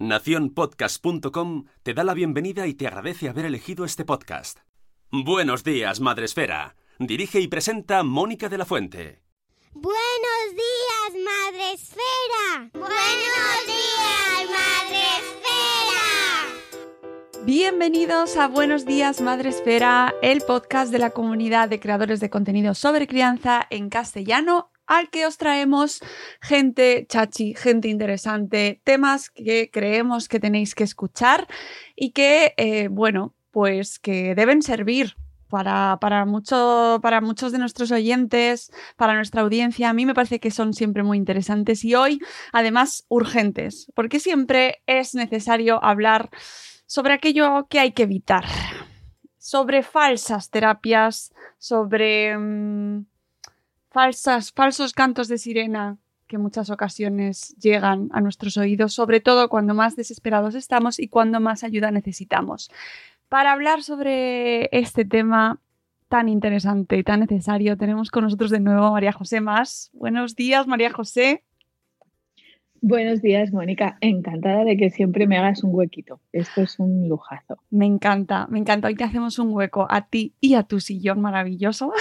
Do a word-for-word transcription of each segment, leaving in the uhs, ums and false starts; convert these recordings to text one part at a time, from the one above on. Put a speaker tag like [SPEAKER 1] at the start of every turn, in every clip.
[SPEAKER 1] nación podcast punto com te da la bienvenida y te agradece haber elegido este podcast. Buenos días, Madresfera. Dirige y presenta Mónica de la Fuente.
[SPEAKER 2] Buenos días, Madresfera. Buenos días, Madresfera.
[SPEAKER 3] Bienvenidos a Buenos días, Madresfera, el podcast de la comunidad de creadores de contenido sobre crianza en castellano, al que os traemos gente chachi, gente interesante, temas que creemos que tenéis que escuchar y que, eh, bueno, pues que deben servir para, para, mucho, para muchos de nuestros oyentes, para nuestra audiencia. A mí me parece que son siempre muy interesantes y hoy, además, urgentes, porque siempre es necesario hablar sobre aquello que hay que evitar, sobre falsas terapias, sobre Mmm, Falsas, falsos cantos de sirena que en muchas ocasiones llegan a nuestros oídos, sobre todo cuando más desesperados estamos y cuando más ayuda necesitamos. Para hablar sobre este tema tan interesante y tan necesario, tenemos con nosotros de nuevo a María José Mas. Buenos días, María José.
[SPEAKER 4] Buenos días, Mónica. Encantada de que siempre me hagas un huequito. Esto es un lujazo.
[SPEAKER 3] Me encanta, me encanta. Hoy te hacemos un hueco a ti y a tu sillón maravilloso.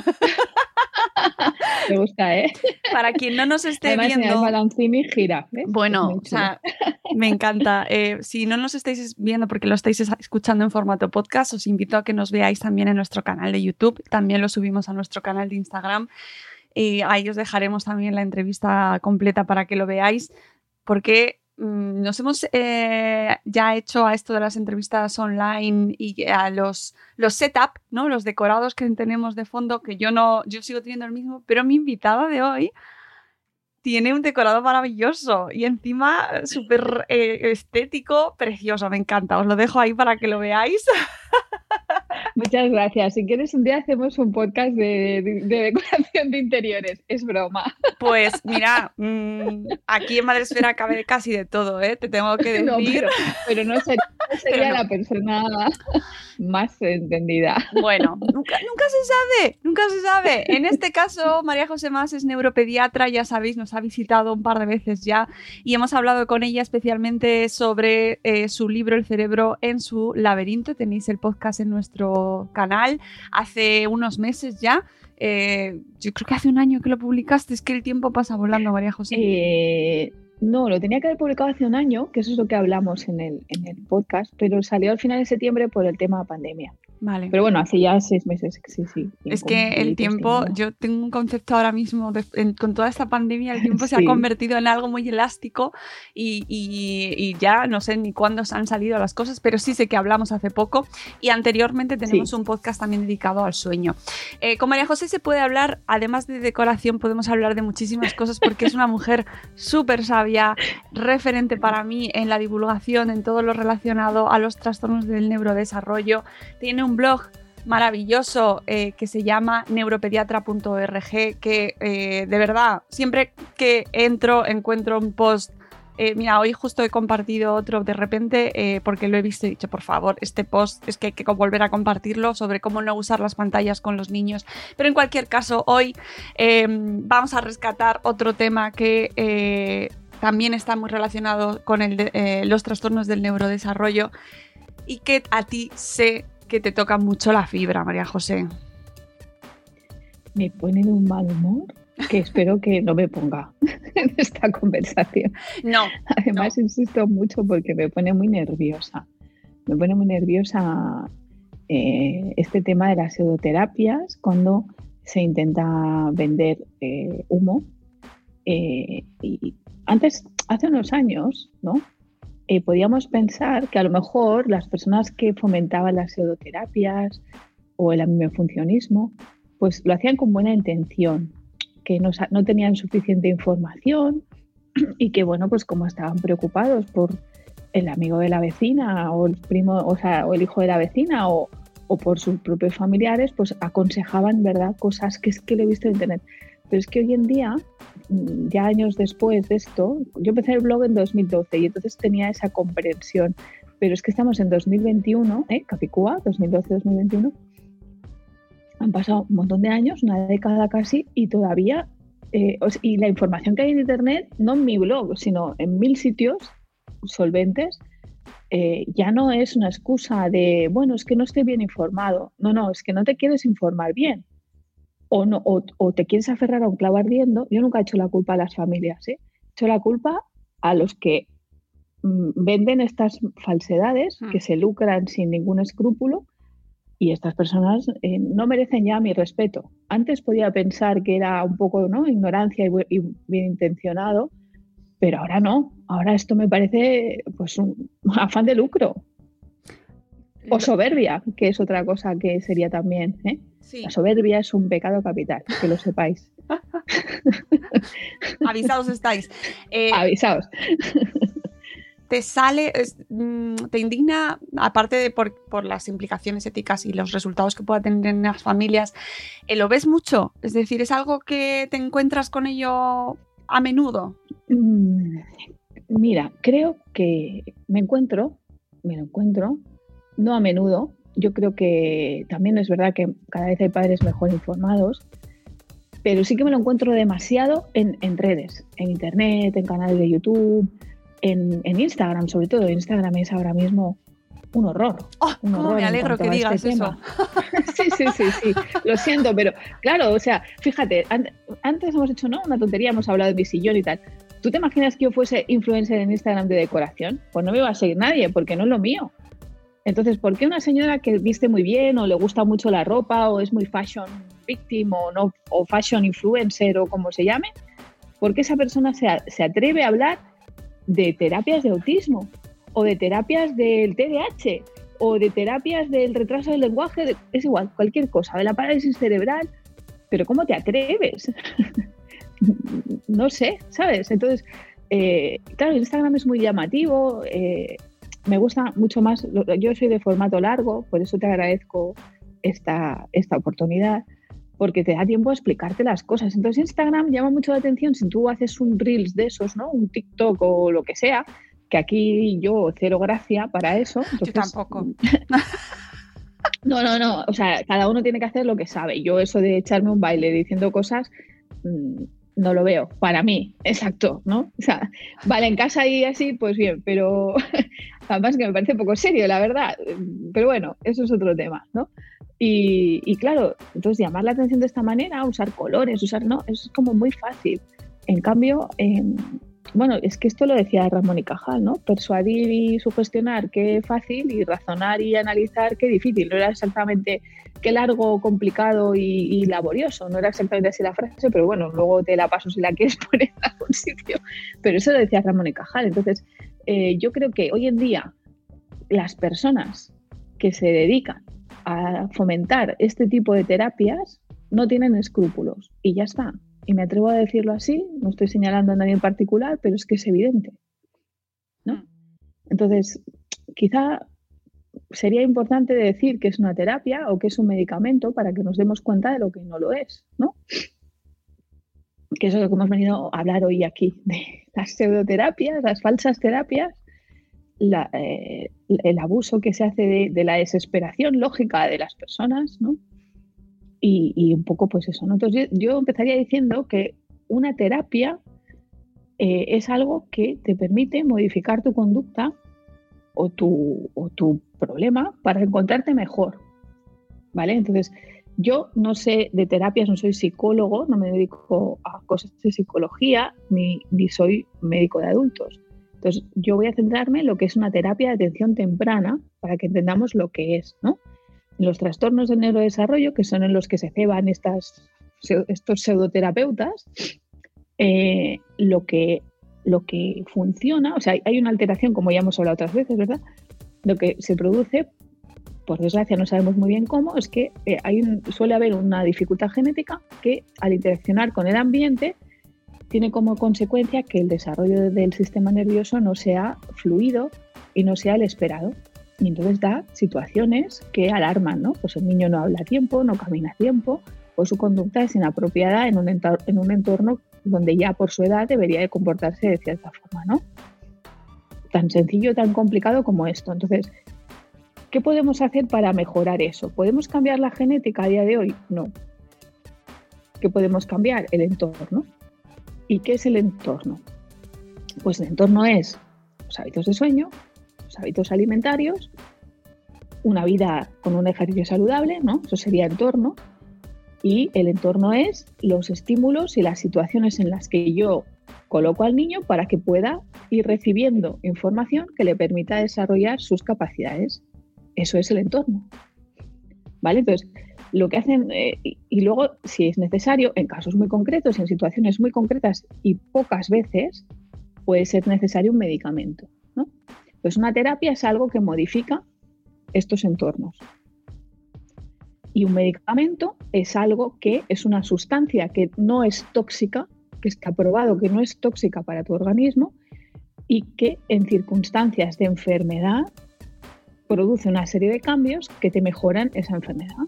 [SPEAKER 4] Me gusta, ¿eh?
[SPEAKER 3] Para quien no nos esté
[SPEAKER 4] Además,
[SPEAKER 3] viendo...
[SPEAKER 4] Además, Balancini gira. ¿Ves?
[SPEAKER 3] Bueno, o sea, me encanta. Eh, si no nos estáis viendo porque lo estáis escuchando en formato podcast, os invito a que nos veáis también en nuestro canal de YouTube. También lo subimos a nuestro canal de Instagram. Y ahí os dejaremos también la entrevista completa para que lo veáis, porque mmm, nos hemos eh, ya hecho a esto de las entrevistas online y a los, los setup, ¿no? Los decorados que tenemos de fondo, que yo no, yo sigo teniendo el mismo, pero mi invitada de hoy tiene un decorado maravilloso y encima súper eh, estético, precioso, me encanta. Os lo dejo ahí para que lo veáis.
[SPEAKER 4] Muchas gracias. Si quieres, un día hacemos un podcast de, de, de decoración de interiores. Es broma.
[SPEAKER 3] Pues mira, mmm, aquí en Madresfera cabe casi de todo, ¿eh? Te tengo que decir.
[SPEAKER 4] No, pero, pero no sería, no sería
[SPEAKER 3] no.
[SPEAKER 4] la persona más entendida.
[SPEAKER 3] Bueno, nunca, nunca se sabe, nunca se sabe. En este caso, María José Mas es neuropediatra, ya sabéis, nos ha visitado un par de veces ya y hemos hablado con ella especialmente sobre eh, su libro El cerebro en su laberinto. Tenéis el podcast en nuestro canal hace unos meses ya. Eh, yo creo que hace un año que lo publicaste. Es que el tiempo pasa volando, María José.
[SPEAKER 4] Eh, no, lo tenía que haber publicado hace un año, que eso es lo que hablamos en el, en el podcast, pero salió al final de septiembre por el tema pandemia.
[SPEAKER 3] Vale.
[SPEAKER 4] Pero bueno, hace ya seis meses, sí, sí.
[SPEAKER 3] Es que el tiempo,
[SPEAKER 4] tiempo,
[SPEAKER 3] yo tengo un concepto ahora mismo, de, en, con toda esta pandemia, el tiempo sí. se ha convertido en algo muy elástico y, y, y ya no sé ni cuándo han salido las cosas, pero sí sé que hablamos hace poco y anteriormente tenemos sí. un podcast también dedicado al sueño. Eh, con María José se puede hablar, además de decoración, podemos hablar de muchísimas cosas porque es una mujer súper sabia, referente para mí en la divulgación, en todo lo relacionado a los trastornos del neurodesarrollo. Tiene un blog maravilloso eh, que se llama neuropediatra punto org, que eh, de verdad, siempre que entro encuentro un post. Eh, mira, hoy justo he compartido otro de repente eh, porque lo he visto y he dicho, por favor, este post es que hay que volver a compartirlo sobre cómo no usar las pantallas con los niños. Pero en cualquier caso, hoy eh, vamos a rescatar otro tema que eh, también está muy relacionado con el de, eh, los trastornos del neurodesarrollo y que a ti sé que te toca mucho la fibra, María José.
[SPEAKER 4] Me pone de un mal humor que espero que no me ponga en esta conversación.
[SPEAKER 3] No.
[SPEAKER 4] Además,
[SPEAKER 3] no.
[SPEAKER 4] insisto mucho porque me pone muy nerviosa. Me pone muy nerviosa eh, este tema de las pseudoterapias cuando se intenta vender eh, humo. Eh, y antes, hace unos años, ¿no? Eh, podíamos pensar que a lo mejor las personas que fomentaban las pseudoterapias o el aminofuncionismo, pues lo hacían con buena intención, que no, no tenían suficiente información y que, bueno, pues como estaban preocupados por el amigo de la vecina o el primo, o sea, o el hijo de la vecina o, o por sus propios familiares, pues aconsejaban, ¿verdad?, cosas que es que lo he visto en internet. Pero es que hoy en día, ya años después de esto, yo empecé el blog en dos mil doce y entonces tenía esa comprensión, pero es que estamos en dos mil veintiuno, ¿eh? Capicúa, dos mil doce dos mil veintiuno, han pasado un montón de años, una década casi, y todavía, eh, y la información que hay en internet, no en mi blog, sino en mil sitios, solventes, eh, ya no es una excusa de, bueno, es que no estoy bien informado. No, no, es que no te quieres informar bien. O, no, o, o te quieres aferrar a un clavo ardiendo. Yo nunca he hecho la culpa a las familias, ¿eh? He hecho la culpa a los que mm, venden estas falsedades, mm. que se lucran sin ningún escrúpulo, y estas personas eh, no merecen ya mi respeto. Antes podía pensar que era un poco, ¿no?, ignorancia y, y bien intencionado, pero ahora no. Ahora esto me parece pues un afán de lucro. O soberbia, que es otra cosa que sería también, ¿eh? Sí. La soberbia es un pecado capital, que lo sepáis.
[SPEAKER 3] Avisados estáis. Eh,
[SPEAKER 4] Avisados.
[SPEAKER 3] Te sale, te indigna, aparte de por, por las implicaciones éticas y los resultados que pueda tener en las familias, eh, ¿lo ves mucho? Es decir, ¿es algo que te encuentras con ello a menudo?
[SPEAKER 4] Mm, mira, creo que me encuentro, me lo encuentro, no a menudo. Yo creo que también es verdad que cada vez hay padres mejor informados, pero sí que me lo encuentro demasiado en, en redes, en internet, en canales de YouTube, en, en Instagram, sobre todo. Instagram es ahora mismo un horror.
[SPEAKER 3] Oh,
[SPEAKER 4] un
[SPEAKER 3] horror me alegro que digas este eso.
[SPEAKER 4] sí, sí, sí, sí, lo siento, pero claro, o sea, fíjate, an- antes hemos hecho, ¿no?, una tontería, hemos hablado de mi sillón y tal. ¿Tú te imaginas que yo fuese influencer en Instagram de decoración? Pues no me iba a seguir nadie, porque no es lo mío. Entonces, ¿por qué una señora que viste muy bien o le gusta mucho la ropa o es muy fashion victim o, no, o fashion influencer o como se llame, por qué esa persona se, se atreve a hablar de terapias de autismo o de terapias del T D A H o de terapias del retraso del lenguaje? De, es igual, cualquier cosa, de la parálisis cerebral? ¿Pero cómo te atreves? No sé, ¿sabes? Entonces, eh, claro, Instagram es muy llamativo, eh, me gusta mucho más, yo soy de formato largo, por eso te agradezco esta, esta oportunidad, porque te da tiempo a explicarte las cosas. Entonces Instagram llama mucho la atención si tú haces un Reels de esos, ¿no?, un TikTok o lo que sea, que aquí yo cero gracia para eso. Entonces,
[SPEAKER 3] yo tampoco.
[SPEAKER 4] No, no, no, o sea, cada uno tiene que hacer lo que sabe. Yo eso de echarme un baile diciendo cosas, mmm, no lo veo, para mí, exacto, ¿no? O sea, vale, en casa y así, pues bien, pero además que me parece poco serio, la verdad. Pero bueno, eso es otro tema, ¿no? Y, y claro, entonces llamar la atención de esta manera, usar colores, usar, no, es como muy fácil. En cambio, eh, bueno, es que esto lo decía Ramón y Cajal, ¿no? Persuadir y sugestionar, qué fácil, y razonar y analizar, qué difícil. No era exactamente qué largo, complicado y, y laborioso. No era exactamente así la frase, pero bueno, luego te la paso si la quieres poner en algún sitio. Pero eso lo decía Ramón y Cajal. Entonces, eh, yo creo que hoy en día las personas que se dedican a fomentar este tipo de terapias no tienen escrúpulos y ya está. Y me atrevo a decirlo así, no estoy señalando a nadie en particular, pero es que es evidente, ¿no? Entonces, quizá sería importante decir que es una terapia o que es un medicamento para que nos demos cuenta de lo que no lo es, ¿no? Que eso es lo que hemos venido a hablar hoy aquí, de las pseudoterapias, las falsas terapias, la, eh, el abuso que se hace de, de la desesperación lógica de las personas, ¿no? Y, y un poco pues eso, ¿no? Entonces yo, yo empezaría diciendo que una terapia eh, es algo que te permite modificar tu conducta o tu, o tu problema para encontrarte mejor, ¿vale? Entonces yo no sé de terapias, no soy psicólogo, no me dedico a cosas de psicología, ni, ni soy médico de adultos. Entonces yo voy a centrarme en lo que es una terapia de atención temprana para que entendamos lo que es, ¿no? Los trastornos del neurodesarrollo, que son en los que se ceban estas, estos pseudoterapeutas, eh, lo, que, lo que funciona, o sea, hay una alteración, como ya hemos hablado otras veces, ¿verdad? Lo que se produce, por desgracia no sabemos muy bien cómo, es que eh, hay un, suele haber una dificultad genética que al interaccionar con el ambiente tiene como consecuencia que el desarrollo del sistema nervioso no sea fluido y no sea el esperado. Y entonces da situaciones que alarman, ¿no? Pues el niño no habla a tiempo, no camina a tiempo, o su conducta es inapropiada en un, entor- en un entorno donde ya por su edad debería de comportarse de cierta forma, ¿no? Tan sencillo, tan complicado como esto. Entonces, ¿qué podemos hacer para mejorar eso? ¿Podemos cambiar la genética a día de hoy? No. ¿Qué podemos cambiar? El entorno. ¿Y qué es el entorno? Pues el entorno es los hábitos de sueño, los hábitos alimentarios, una vida con un ejercicio saludable, ¿no? Eso sería entorno. Y el entorno es los estímulos y las situaciones en las que yo coloco al niño para que pueda ir recibiendo información que le permita desarrollar sus capacidades. Eso es el entorno. ¿Vale? Entonces, lo que hacen, eh, y, y luego, si es necesario, en casos muy concretos, en situaciones muy concretas y pocas veces, puede ser necesario un medicamento, ¿no? Pues una terapia es algo que modifica estos entornos. Y un medicamento es algo que es una sustancia que no es tóxica, que está probado que no es tóxica para tu organismo y que en circunstancias de enfermedad produce una serie de cambios que te mejoran esa enfermedad.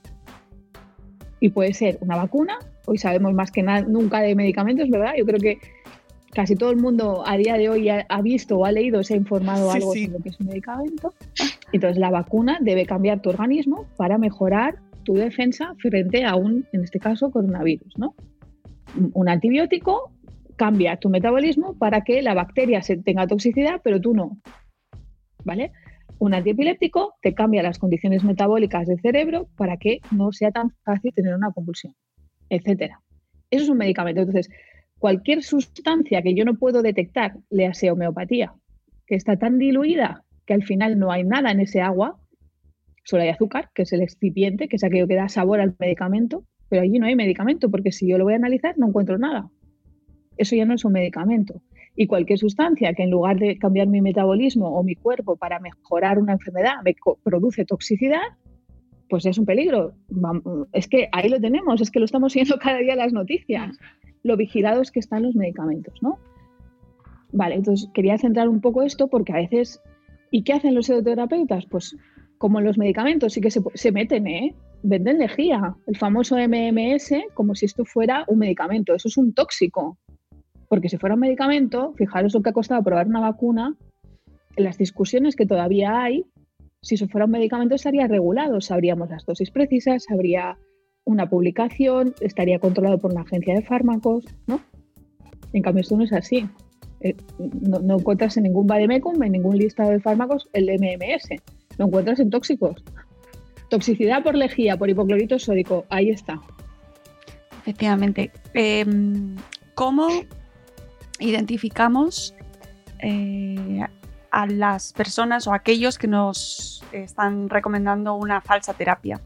[SPEAKER 4] Y puede ser una vacuna. Hoy sabemos más que nada, nunca de medicamentos, ¿verdad? Yo creo que casi todo el mundo a día de hoy ha, ha visto o ha leído, se ha informado
[SPEAKER 3] Sí,
[SPEAKER 4] algo
[SPEAKER 3] sí.
[SPEAKER 4] sobre lo que es un medicamento. Entonces la vacuna debe cambiar tu organismo para mejorar tu defensa frente a un, en este caso, coronavirus, ¿no? Un antibiótico cambia tu metabolismo para que la bacteria se tenga toxicidad, pero tú no, ¿vale? Un antiepiléptico te cambia las condiciones metabólicas del cerebro para que no sea tan fácil tener una convulsión, etcétera. Eso es un medicamento. Entonces, cualquier sustancia que yo no puedo detectar, léase homeopatía, que está tan diluida que al final no hay nada en ese agua, solo hay azúcar, que es el excipiente, que es aquello que da sabor al medicamento, pero allí no hay medicamento, porque si yo lo voy a analizar no encuentro nada. Eso ya no es un medicamento. Y cualquier sustancia que en lugar de cambiar mi metabolismo o mi cuerpo para mejorar una enfermedad me produce toxicidad, pues es un peligro. Es que ahí lo tenemos, es que lo estamos viendo cada día en las noticias, lo vigilados que están los medicamentos, ¿no? Vale, entonces quería centrar un poco esto porque a veces... ¿Y qué hacen los psicoterapeutas? Pues como en los medicamentos sí que se, se meten, ¿eh? Venden lejía, el famoso M M S, como si esto fuera un medicamento. Eso es un tóxico. Porque si fuera un medicamento, fijaros lo que ha costado probar una vacuna, en las discusiones que todavía hay, si eso fuera un medicamento estaría regulado, sabríamos las dosis precisas, habría una publicación, estaría controlado por una agencia de fármacos, ¿no? En cambio esto no es así. Eh, no, no encuentras en ningún vademecum, en ningún listado de fármacos el M M S, lo encuentras en tóxicos. Toxicidad por lejía, por hipoclorito sódico, ahí está.
[SPEAKER 3] Efectivamente. Eh, ¿Cómo identificamos eh, a las personas o a aquellos que nos están recomendando una falsa terapia?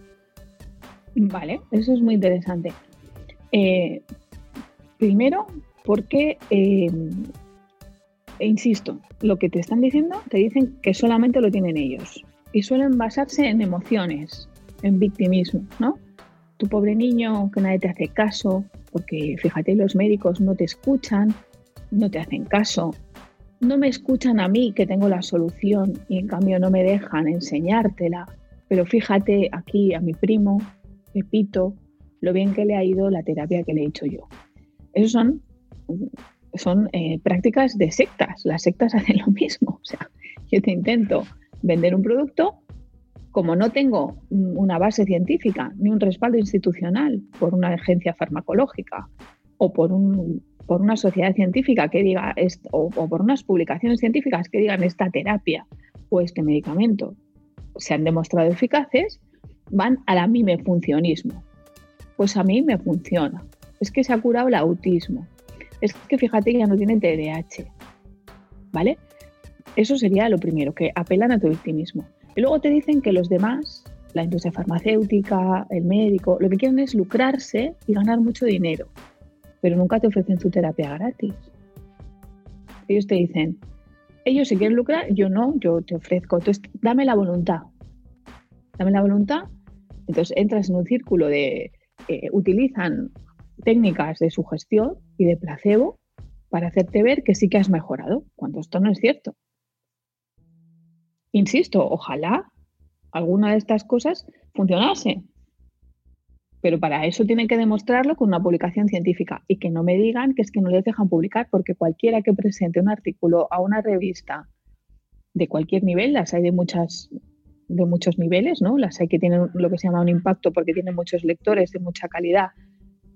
[SPEAKER 4] Vale, eso es muy interesante. Eh, primero, porque, eh, insisto, lo que te están diciendo, te dicen que solamente lo tienen ellos y suelen basarse en emociones, en victimismo, ¿no? Tu pobre niño, que nadie te hace caso, porque fíjate, los médicos no te escuchan, no te hacen caso, no me escuchan a mí que tengo la solución y en cambio no me dejan enseñártela, pero fíjate aquí a mi primo, Pepito, lo bien que le ha ido la terapia que le he hecho yo. Esos son, son eh, prácticas de sectas, las sectas hacen lo mismo, o sea, yo te intento vender un producto. Como no tengo una base científica ni un respaldo institucional por una agencia farmacológica o por, un, por una sociedad científica que diga esto, o, o por unas publicaciones científicas que digan esta terapia o este medicamento se han demostrado eficaces, van a la mimefuncionismo. Pues a mí me funciona. Es que se ha curado el autismo. Es que fíjate que ya no tiene T D A H. ¿Vale? Eso sería lo primero, que apelan a tu victimismo. Y luego te dicen que los demás, la industria farmacéutica, el médico, lo que quieren es lucrarse y ganar mucho dinero, pero nunca te ofrecen tu terapia gratis. Ellos te dicen, ellos se quieren lucrar, yo no, yo te ofrezco, entonces dame la voluntad. Dame la voluntad, entonces entras en un círculo de, eh, utilizan técnicas de sugestión y de placebo para hacerte ver que sí que has mejorado, cuando esto no es cierto. Insisto, ojalá alguna de estas cosas funcionase, pero para eso tienen que demostrarlo con una publicación científica y que no me digan que es que no les dejan publicar, porque cualquiera que presente un artículo a una revista de cualquier nivel, las hay de, muchas, de muchos niveles, ¿no? Las hay que tienen lo que se llama un impacto porque tienen muchos lectores de mucha calidad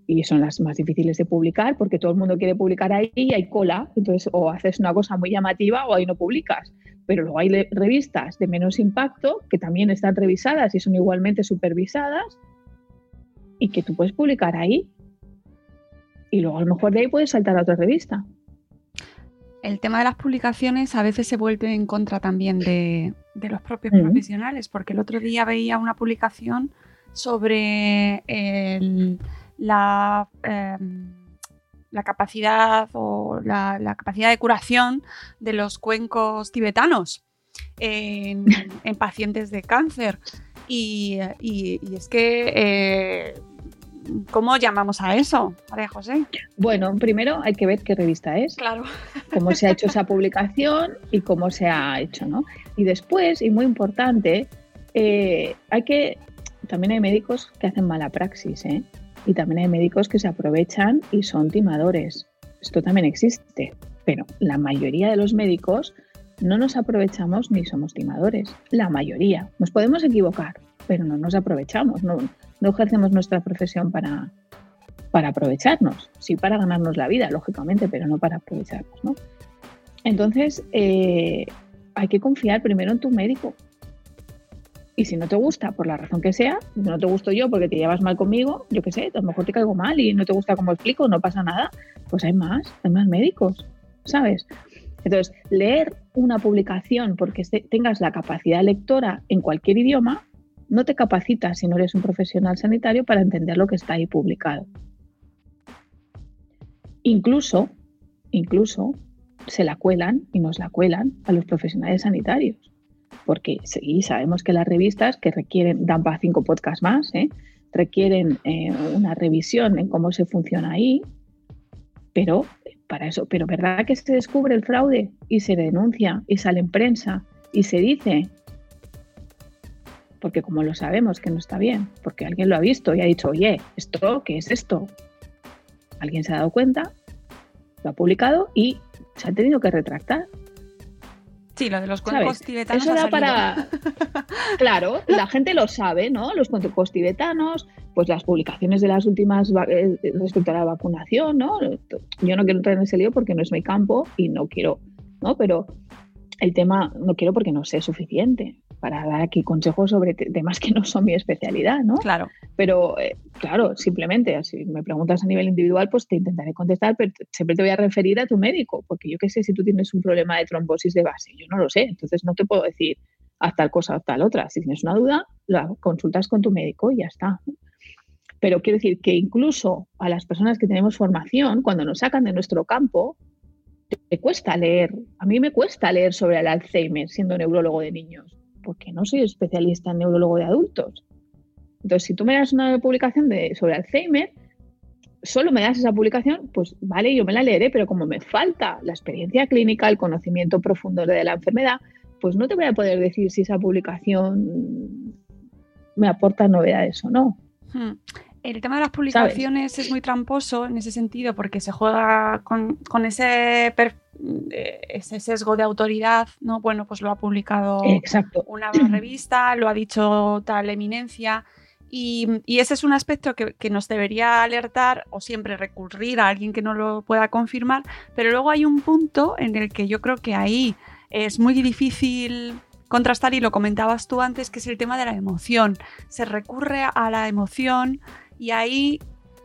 [SPEAKER 4] y son las más difíciles de publicar porque todo el mundo quiere publicar ahí y hay cola. Entonces, o haces una cosa muy llamativa o ahí no publicas. Pero luego hay le- revistas de menos impacto que también están revisadas y son igualmente supervisadas y que tú puedes publicar ahí. Y luego a lo mejor de ahí puedes saltar a otra revista.
[SPEAKER 3] El tema de las publicaciones a veces se vuelve en contra también de, de los propios
[SPEAKER 4] Mm.
[SPEAKER 3] profesionales, porque el otro día veía una publicación sobre el- la, eh, la capacidad o la, la capacidad de curación de los cuencos tibetanos en, en pacientes de cáncer. Y, y- y es que, eh, ¿cómo llamamos a eso, María José?
[SPEAKER 4] Bueno, primero hay que ver qué revista es,
[SPEAKER 3] Claro.
[SPEAKER 4] cómo se ha hecho esa publicación y cómo se ha hecho, ¿no? Y después, y muy importante, eh, hay que... También hay médicos que hacen mala praxis, ¿eh? Y también hay médicos que se aprovechan y son timadores. Esto también existe, pero la mayoría de los médicos no nos aprovechamos ni somos timadores. La mayoría. Nos podemos equivocar, pero no nos aprovechamos. No, no ejercemos nuestra profesión para, para aprovecharnos. Sí, para ganarnos la vida, lógicamente, pero no para aprovecharnos, ¿no? Entonces, eh, hay que confiar primero en tu médico. Y si no te gusta, por la razón que sea, no te gusto yo porque te llevas mal conmigo, yo qué sé, a lo mejor te caigo mal y no te gusta cómo explico, no pasa nada, pues hay más, hay más médicos, ¿sabes? Entonces, leer una publicación porque tengas la capacidad lectora en cualquier idioma no te capacita si no eres un profesional sanitario para entender lo que está ahí publicado. Incluso, incluso se la cuelan y nos la cuelan a los profesionales sanitarios. Porque sí, sabemos que las revistas que requieren, dan para cinco podcasts más, ¿eh? requieren eh, una revisión en cómo se funciona ahí, pero para eso, pero ¿verdad que se descubre el fraude y se denuncia y sale en prensa y se dice? Porque como lo sabemos que no está bien, porque alguien lo ha visto y ha dicho, oye, ¿esto qué es esto? Alguien se ha dado cuenta, lo ha publicado y se ha tenido que retractar.
[SPEAKER 3] Sí, lo de los cuencos
[SPEAKER 4] ¿Sabes?
[SPEAKER 3] tibetanos
[SPEAKER 4] Eso
[SPEAKER 3] ha
[SPEAKER 4] da
[SPEAKER 3] salido.
[SPEAKER 4] para... Claro, la gente lo sabe, ¿no? Los cuencos tibetanos, pues las publicaciones de las últimas va- eh, respecto a la vacunación, ¿no? Yo no quiero entrar en ese lío porque no es mi campo y no quiero, ¿no? Pero el tema no quiero porque no sé suficiente para dar aquí consejos sobre te- temas que no son mi especialidad, ¿no?
[SPEAKER 3] Claro.
[SPEAKER 4] Pero, eh, claro, simplemente, si me preguntas a nivel individual, pues te intentaré contestar, pero te- siempre te voy a referir a tu médico, porque yo qué sé si tú tienes un problema de trombosis de base, yo no lo sé, entonces no te puedo decir haz tal cosa o tal otra. Si tienes una duda, la consultas con tu médico y ya está. Pero quiero decir que incluso a las personas que tenemos formación, cuando nos sacan de nuestro campo, te, te cuesta leer. A mí me cuesta leer sobre el Alzheimer siendo neurólogo de niños, porque no soy especialista en neurólogo de adultos. Entonces, si tú me das una publicación de, sobre Alzheimer, solo me das esa publicación, pues vale, yo me la leeré, pero como me falta la experiencia clínica, el conocimiento profundo de la enfermedad, pues no te voy a poder decir si esa publicación me aporta novedades o no.
[SPEAKER 3] Hmm. El tema de las publicaciones ¿sabes? Es muy tramposo en ese sentido porque se juega con, con ese, per, ese sesgo de autoridad, ¿no? Bueno, pues lo ha publicado
[SPEAKER 4] Exacto.
[SPEAKER 3] una revista, lo ha dicho tal eminencia y, y ese es un aspecto que, que nos debería alertar o siempre recurrir a alguien que no lo pueda confirmar, pero luego hay un punto en el que yo creo que ahí es muy difícil contrastar y lo comentabas tú antes, que es el tema de la emoción. Se recurre a la emoción y ahí...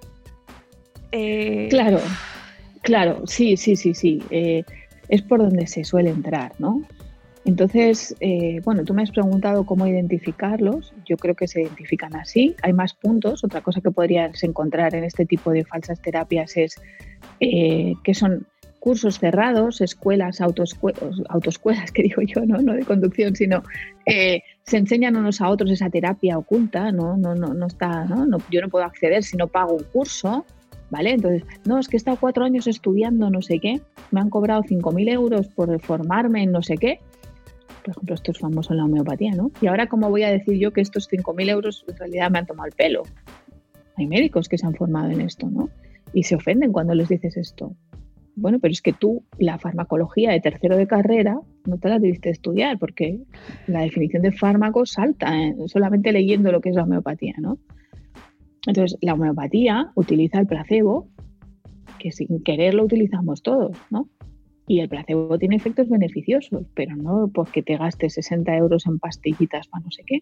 [SPEAKER 3] Eh...
[SPEAKER 4] Claro, claro, sí, sí, sí, sí. Eh, es por donde se suele entrar, ¿no? Entonces, eh, bueno, tú me has preguntado cómo identificarlos. Yo creo que se identifican así. Hay más puntos. Otra cosa que podrías encontrar en este tipo de falsas terapias es eh, que son cursos cerrados, escuelas, autoescuelas, autoescuelas que digo yo, no, no de conducción, sino eh, se enseñan unos a otros esa terapia oculta, no, no, no, no está, ¿no? No, yo no puedo acceder si no pago un curso, ¿vale? Entonces, no, es que he estado cuatro años estudiando no sé qué, me han cobrado cinco mil euros por formarme en no sé qué. Por ejemplo, esto es famoso en la homeopatía, ¿no? Y ahora, ¿cómo voy a decir yo que estos cinco mil euros en realidad me han tomado el pelo? Hay médicos que se han formado en esto, ¿no? Y se ofenden cuando les dices esto. Bueno, pero es que tú la farmacología de tercero de carrera no te la debiste estudiar porque la definición de fármaco salta, ¿eh? Solamente leyendo lo que es la homeopatía, ¿no? Entonces, la homeopatía utiliza el placebo, que sin querer lo utilizamos todos, ¿no? Y el placebo tiene efectos beneficiosos, pero no porque te gastes sesenta euros en pastillitas para no sé qué.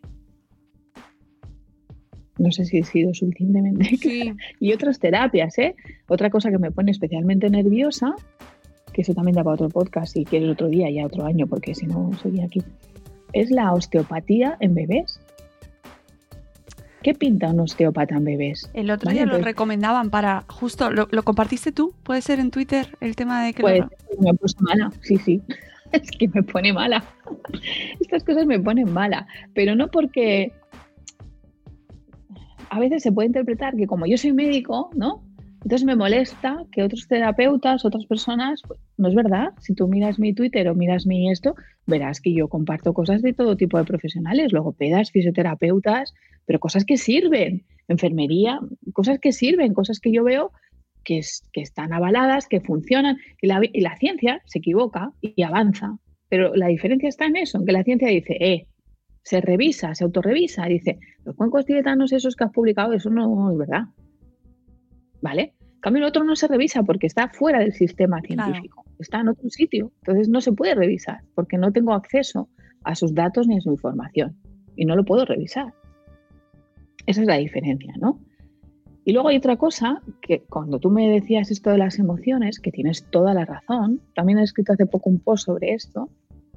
[SPEAKER 4] No sé si he sido suficientemente clara. Sí. Y otras terapias, ¿eh? Otra cosa que me pone especialmente nerviosa, que eso también da para otro podcast, si quieres otro día, ya otro año, porque si no seguía aquí, es la osteopatía en bebés. ¿Qué pinta un osteópata en bebés?
[SPEAKER 3] El otro
[SPEAKER 4] ¿Vale?
[SPEAKER 3] día lo
[SPEAKER 4] Entonces,
[SPEAKER 3] recomendaban para, justo, lo, lo compartiste tú, puede ser en Twitter, el tema de que
[SPEAKER 4] pues
[SPEAKER 3] lo...
[SPEAKER 4] me puse mala, sí, sí. Es que me pone mala. Estas cosas me ponen mala, pero no porque... A veces se puede interpretar que como yo soy médico, ¿no? Entonces me molesta que otros terapeutas, otras personas, pues, no es verdad. Si tú miras mi Twitter o miras mi esto, verás que yo comparto cosas de todo tipo de profesionales, logopedas, fisioterapeutas, pero cosas que sirven, enfermería, cosas que sirven, cosas que yo veo que, es, que están avaladas, que funcionan, y la, y la ciencia se equivoca y avanza. Pero la diferencia está en eso, en que la ciencia dice, eh, se revisa, se autorrevisa, dice, los cuencos tibetanos esos que has publicado, eso no es verdad. ¿Vale? En cambio, el otro no se revisa porque está fuera del sistema científico, claro. Está en otro sitio. Entonces no se puede revisar porque no tengo acceso a sus datos ni a su información y no lo puedo revisar. Esa es la diferencia, ¿no? Y luego hay otra cosa que cuando tú me decías esto de las emociones, que tienes toda la razón, también he escrito hace poco un post sobre esto,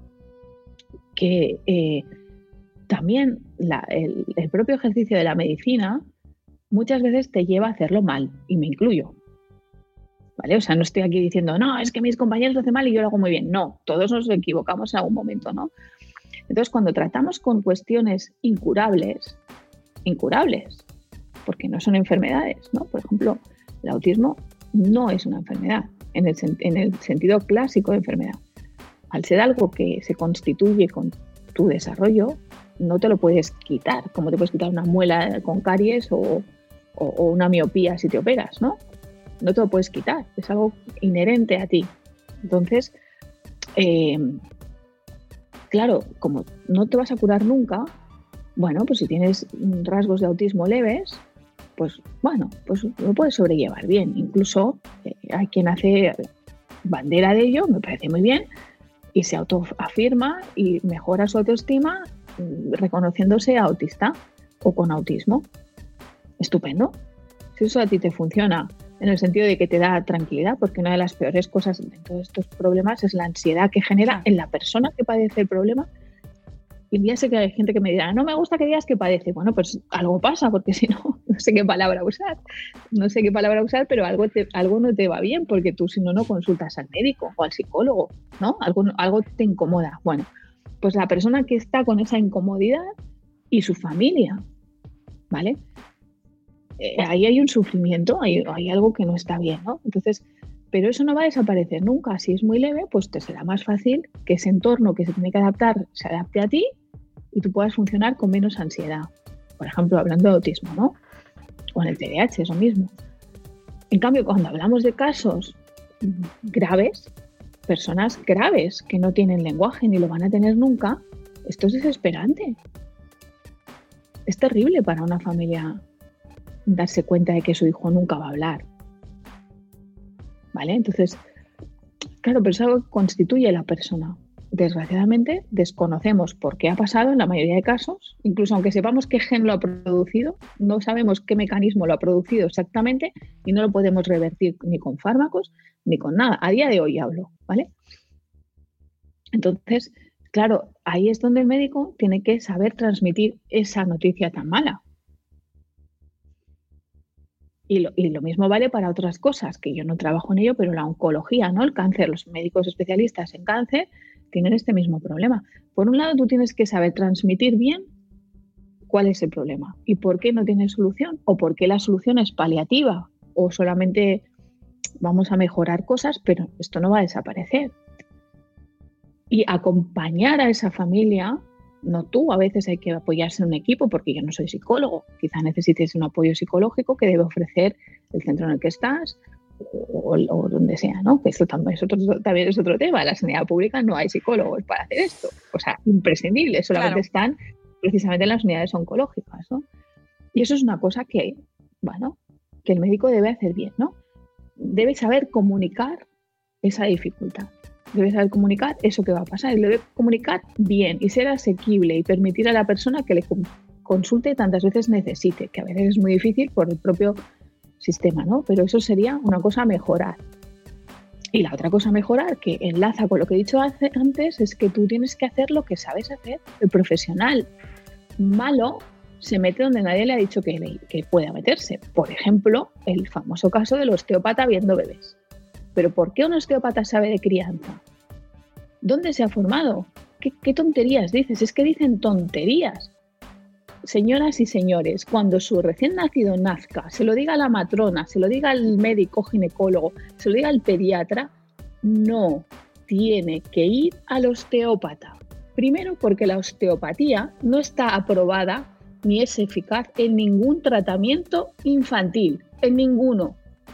[SPEAKER 4] que eh, también la, el, el propio ejercicio de la medicina muchas veces te lleva a hacerlo mal, y me incluyo. ¿Vale? O sea, no estoy aquí diciendo, no, es que mis compañeros lo hacen mal y yo lo hago muy bien. No, todos nos equivocamos en algún momento, ¿no? Entonces, cuando tratamos con cuestiones incurables, incurables, porque no son enfermedades, ¿no? Por ejemplo, el autismo no es una enfermedad, en el, en el sentido clásico de enfermedad. Al ser algo que se constituye con tu desarrollo, no te lo puedes quitar, como te puedes quitar una muela con caries o, o, o una miopía si te operas, ¿no? No te lo puedes quitar, es algo inherente a ti. Entonces, eh, claro, como no te vas a curar nunca, bueno, pues si tienes rasgos de autismo leves, pues bueno, pues lo puedes sobrellevar bien. Incluso eh, hay quien hace bandera de ello, me parece muy bien, y se autoafirma y mejora su autoestima reconociéndose autista o con autismo. Estupendo. Si eso a ti te funciona en el sentido de que te da tranquilidad, porque una de las peores cosas de todos estos problemas es la ansiedad que genera en la persona que padece el problema. Y ya sé que hay gente que me dirá, no me gusta que digas que padece. Bueno, pues algo pasa, porque si no, no sé qué palabra usar. No sé qué palabra usar, pero algo, te, algo no te va bien, porque tú si no, no consultas al médico o al psicólogo, ¿no? Algo, algo te incomoda. Bueno, pues la persona que está con esa incomodidad y su familia, ¿vale? Eh, ahí hay un sufrimiento, hay, hay algo que no está bien, ¿no? Entonces, pero eso no va a desaparecer nunca. Si es muy leve, pues te será más fácil que ese entorno que se tiene que adaptar se adapte a ti y tú puedas funcionar con menos ansiedad. Por ejemplo, hablando de autismo, ¿no? O en el T D A H, eso mismo. En cambio, cuando hablamos de casos graves, personas graves que no tienen lenguaje ni lo van a tener nunca, esto es desesperante. Es terrible para una familia darse cuenta de que su hijo nunca va a hablar. ¿Vale? Entonces, claro, pero es algo que constituye la persona. Desgraciadamente, desconocemos por qué ha pasado en la mayoría de casos, incluso aunque sepamos qué gen lo ha producido, no sabemos qué mecanismo lo ha producido exactamente y no lo podemos revertir ni con fármacos ni con nada. A día de hoy hablo, ¿vale? Entonces, claro, ahí es donde el médico tiene que saber transmitir esa noticia tan mala. Y lo, y lo mismo vale para otras cosas, que yo no trabajo en ello, pero la oncología, ¿no? El cáncer, los médicos especialistas en cáncer tienen este mismo problema. Por un lado, tú tienes que saber transmitir bien cuál es el problema y por qué no tiene solución, o por qué la solución es paliativa, o solamente vamos a mejorar cosas, pero esto no va a desaparecer. Y acompañar a esa familia, no tú, a veces hay que apoyarse en un equipo, porque yo no soy psicólogo, quizá necesites un apoyo psicológico que debe ofrecer el centro en el que estás o, o, o donde sea, ¿no? Que esto también es, otro, también es otro tema. En la sanidad pública no hay psicólogos para hacer esto, o sea, imprescindible, solamente claro. Están precisamente en las unidades oncológicas, ¿no? Y eso es una cosa que Bueno, que el médico debe hacer bien, ¿no? Debe saber comunicar esa dificultad. Debe saber comunicar eso que va a pasar. Y debe comunicar bien y ser asequible y permitir a la persona que le consulte tantas veces necesite, que a veces es muy difícil por el propio sistema, ¿no? Pero eso sería una cosa a mejorar. Y la otra cosa a mejorar, que enlaza con lo que he dicho hace, antes, es que tú tienes que hacer lo que sabes hacer. El profesional malo se mete donde nadie le ha dicho que, le, que pueda meterse. Por ejemplo, el famoso caso del osteópata viendo bebés. ¿Pero por qué un osteópata sabe de crianza? ¿Dónde se ha formado? ¿Qué, qué tonterías dices? Es que dicen tonterías. Señoras y señores, cuando su recién nacido nazca, se lo diga a la matrona, se lo diga al médico ginecólogo, se lo diga al pediatra, no tiene que ir al osteópata. Primero, porque la osteopatía no está aprobada ni es eficaz en ningún tratamiento infantil, en ninguno.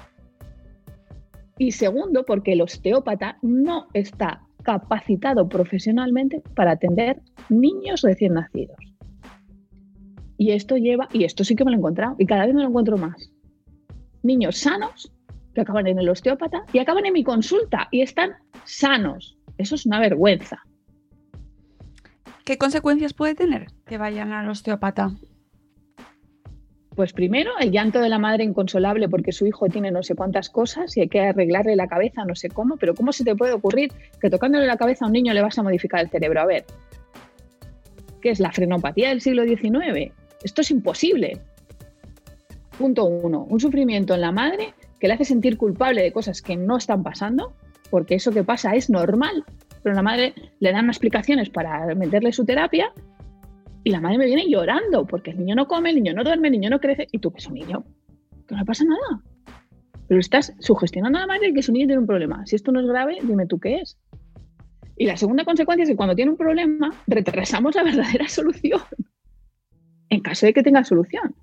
[SPEAKER 4] Y segundo, porque el osteópata no está capacitado profesionalmente para atender niños recién nacidos. Y esto lleva, y esto sí que me lo he encontrado, y cada vez me lo encuentro más. Niños sanos que acaban en el osteópata y acaban en mi consulta y están sanos. Eso es una vergüenza.
[SPEAKER 3] ¿Qué consecuencias puede tener que vayan al osteópata?
[SPEAKER 4] Pues primero, el llanto de la madre inconsolable porque su hijo tiene no sé cuántas cosas y hay que arreglarle la cabeza no sé cómo, pero ¿cómo se te puede ocurrir que tocándole la cabeza a un niño le vas a modificar el cerebro? A ver, ¿qué es la frenopatía del siglo diecinueve? Esto es imposible. Punto uno, un sufrimiento en la madre que le hace sentir culpable de cosas que no están pasando, porque eso que pasa es normal, pero la madre le dan explicaciones para meterle su terapia y la madre me viene llorando porque el niño no come, el niño no duerme, el niño no crece y tú que es un niño, que no pasa nada. Pero estás sugestionando a la madre que su niño tiene un problema. Si esto no es grave, dime tú qué es. Y la segunda consecuencia es que cuando tiene un problema, retrasamos la verdadera solución en caso de que tenga solución.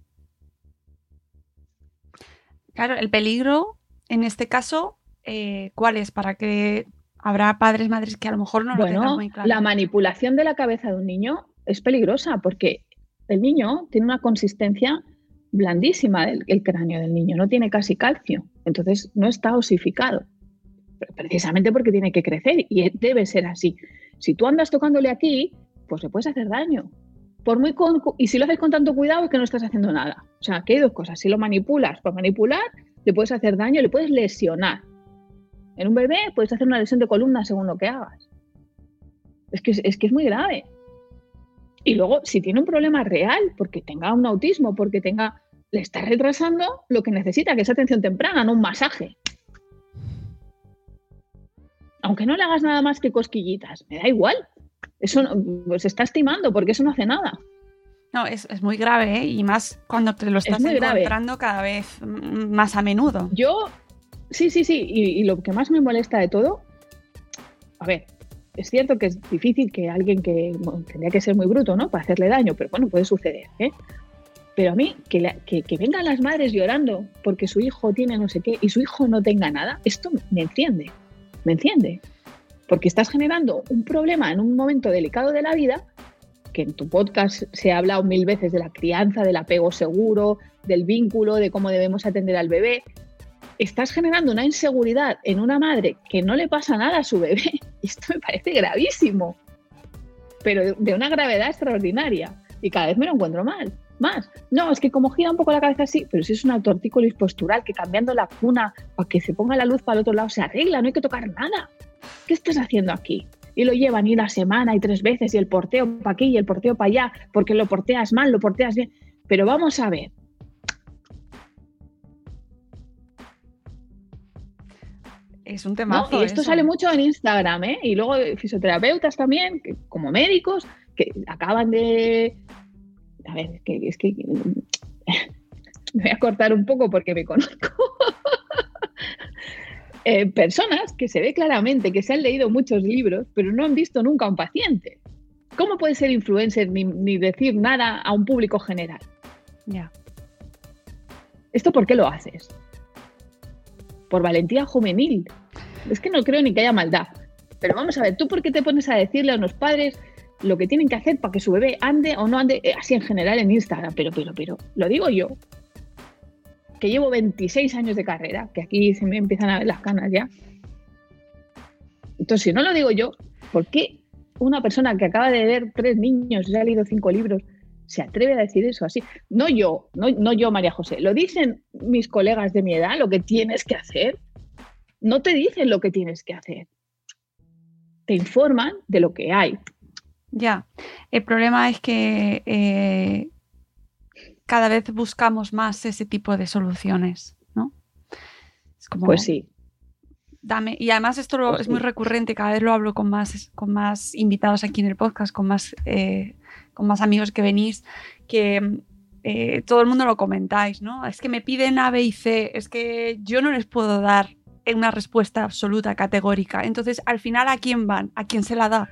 [SPEAKER 3] Claro, el peligro en este caso, eh, ¿cuál es? Para que habrá padres, madres que a lo mejor no lo
[SPEAKER 4] bueno,
[SPEAKER 3] tengan muy claro.
[SPEAKER 4] La manipulación de la cabeza de un niño es peligrosa porque el niño tiene una consistencia blandísima del el cráneo del niño, no tiene casi calcio, entonces no está osificado, precisamente porque tiene que crecer y debe ser así. Si tú andas tocándole aquí, pues le puedes hacer daño. Por muy con, y si lo haces con tanto cuidado es que no estás haciendo nada. O sea, que hay dos cosas. Si lo manipulas por manipular, le puedes hacer daño, le puedes lesionar. En un bebé puedes hacer una lesión de columna según lo que hagas. Es que es, que es muy grave. Y luego, si tiene un problema real, porque tenga un autismo, porque tenga, le está retrasando lo que necesita, que es atención temprana, no un masaje. Aunque no le hagas nada más que cosquillitas, me da igual. Eso no, pues se está estimando porque eso no hace nada.
[SPEAKER 3] No, es, es muy grave, ¿eh? Y más cuando te lo estás encontrando cada vez más a menudo.
[SPEAKER 4] Yo, sí, sí, sí. Y, y lo que más me molesta de todo, a ver, es cierto que es difícil que alguien que bueno, tendría que ser muy bruto, ¿no? Para hacerle daño, pero bueno, puede suceder, ¿eh? Pero a mí, que, la, que, que vengan las madres llorando porque su hijo tiene no sé qué y su hijo no tenga nada, esto me enciende, me enciende. Porque estás generando un problema en un momento delicado de la vida, que en tu podcast se ha hablado mil veces de la crianza, del apego seguro, del vínculo, de cómo debemos atender al bebé. Estás generando una inseguridad en una madre que no le pasa nada a su bebé. Esto me parece gravísimo, pero de una gravedad extraordinaria. Y cada vez me lo encuentro mal. Más. No, es que como gira un poco la cabeza así, pero si es una tortícolis postural que cambiando la cuna para que se ponga la luz para el otro lado se arregla, no hay que tocar nada. ¿Qué estás haciendo aquí? Y lo llevan y una semana y tres veces y el porteo para aquí y el porteo para allá, porque lo porteas mal, lo porteas bien. Pero vamos a ver.
[SPEAKER 3] Es un temazo.
[SPEAKER 4] ¿No? Y esto
[SPEAKER 3] eso.
[SPEAKER 4] sale mucho en Instagram, ¿eh? Y luego fisioterapeutas también, que, como médicos, que acaban de... A ver, es que, es que me voy a cortar un poco porque me conozco. eh, personas que se ve claramente que se han leído muchos libros, pero no han visto nunca a un paciente. ¿Cómo puedes ser influencer ni, ni decir nada a un público general?
[SPEAKER 3] Ya. Yeah.
[SPEAKER 4] ¿Esto por qué lo haces? Por valentía juvenil. Es que no creo ni que haya maldad. Pero vamos a ver, ¿tú por qué te pones a decirle a unos padres lo que tienen que hacer para que su bebé ande o no ande, eh, así en general en Instagram? Pero, pero, pero, lo digo yo. que llevo veintiséis años de carrera, que aquí se me empiezan a ver las canas ya. Entonces, si no lo digo yo, ¿por qué una persona que acaba de ver tres niños y ha leído cinco libros se atreve a decir eso así? No yo, no, no yo, María José. Lo dicen mis colegas de mi edad, lo que tienes que hacer. No te dicen lo que tienes que hacer. Te informan de lo que hay.
[SPEAKER 3] Ya, el problema es que eh, cada vez buscamos más ese tipo de soluciones, ¿no? Es como,
[SPEAKER 4] pues sí.
[SPEAKER 3] Dame, y además esto lo,
[SPEAKER 4] pues
[SPEAKER 3] es muy
[SPEAKER 4] sí.
[SPEAKER 3] recurrente, cada vez lo hablo con más, con más invitados aquí en el podcast, con más, eh, con más amigos que venís, que eh, todo el mundo lo comentáis, ¿no? Es que me piden A, B y C, es que yo no les puedo dar una respuesta absoluta, categórica. Entonces, al final, ¿a quién van? ¿A quién se la da?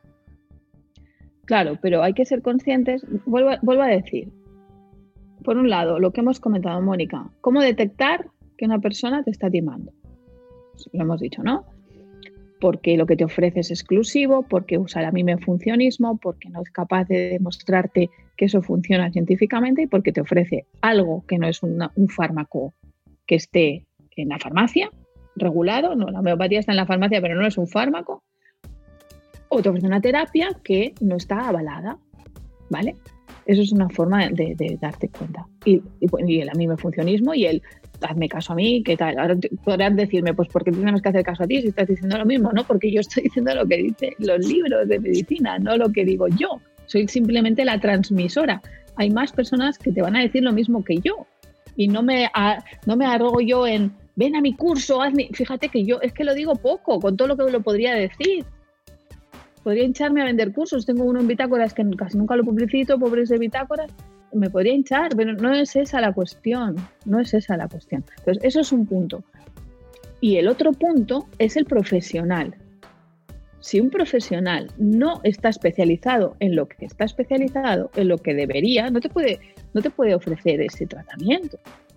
[SPEAKER 4] Claro, pero hay que ser conscientes. Vuelvo, vuelvo a decir, por un lado, lo que hemos comentado, Mónica, cómo detectar que una persona te está timando. Lo hemos dicho, ¿no? Porque lo que te ofrece es exclusivo, porque usa el mimefuncionismo, porque no es capaz de demostrarte que eso funciona científicamente y porque te ofrece algo que no es una, un fármaco que esté en la farmacia, regulado. No, la homeopatía está en la farmacia, pero no es un fármaco. O te ofrece una terapia que no está avalada, ¿vale? Eso es una forma de, de darte cuenta. Y, y, y el mimefuncionismo y el hazme caso a mí, ¿qué tal? Ahora podrás decirme, pues ¿por qué tenemos que hacer caso a ti si estás diciendo lo mismo? No, porque yo estoy diciendo lo que dicen los libros de medicina, no lo que digo yo. Soy simplemente la transmisora. Hay más personas que te van a decir lo mismo que yo. Y no me, a, no me arrogo yo en, ven a mi curso, hazme... Fíjate que yo es que lo digo poco, con todo lo que lo podría decir. Podría hincharme a vender cursos. Tengo uno en Bitácoras que casi nunca lo publicito, pobres de Bitácoras. Me podría hinchar, pero no es esa la cuestión. No es esa la cuestión. Entonces, eso es un punto. Y el otro punto es el profesional. Si un profesional no está especializado en lo que está especializado, en lo que debería, no te puede, no te puede ofrecer ese tratamiento.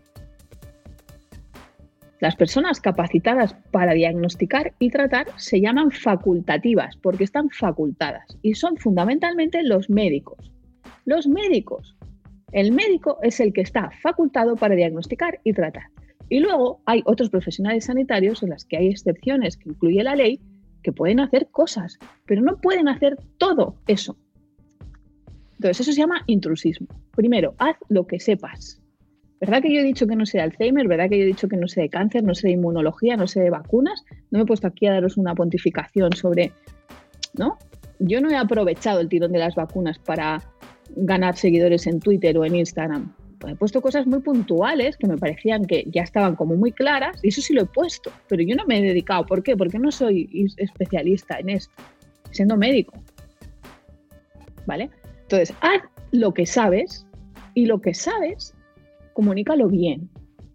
[SPEAKER 4] Las personas capacitadas para diagnosticar y tratar se llaman facultativas porque están facultadas y son fundamentalmente los médicos. Los médicos. El médico es el que está facultado para diagnosticar y tratar. Y luego hay otros profesionales sanitarios en las que hay excepciones que incluye la ley que pueden hacer cosas, pero no pueden hacer todo eso. Entonces eso se llama intrusismo. Primero, haz lo que sepas. ¿Verdad que yo he dicho que no sé de Alzheimer? ¿Verdad que yo he dicho que no sé de cáncer, no sé de inmunología, no sé de vacunas? No me he puesto aquí a daros una pontificación sobre... ¿no? Yo no he aprovechado el tirón de las vacunas para ganar seguidores en Twitter o en Instagram. He puesto cosas muy puntuales que me parecían que ya estaban como muy claras y eso sí lo he puesto, pero yo no me he dedicado. ¿Por qué? Porque no soy especialista en esto, siendo médico. ¿Vale? Entonces, haz lo que sabes y lo que sabes, comunícalo bien.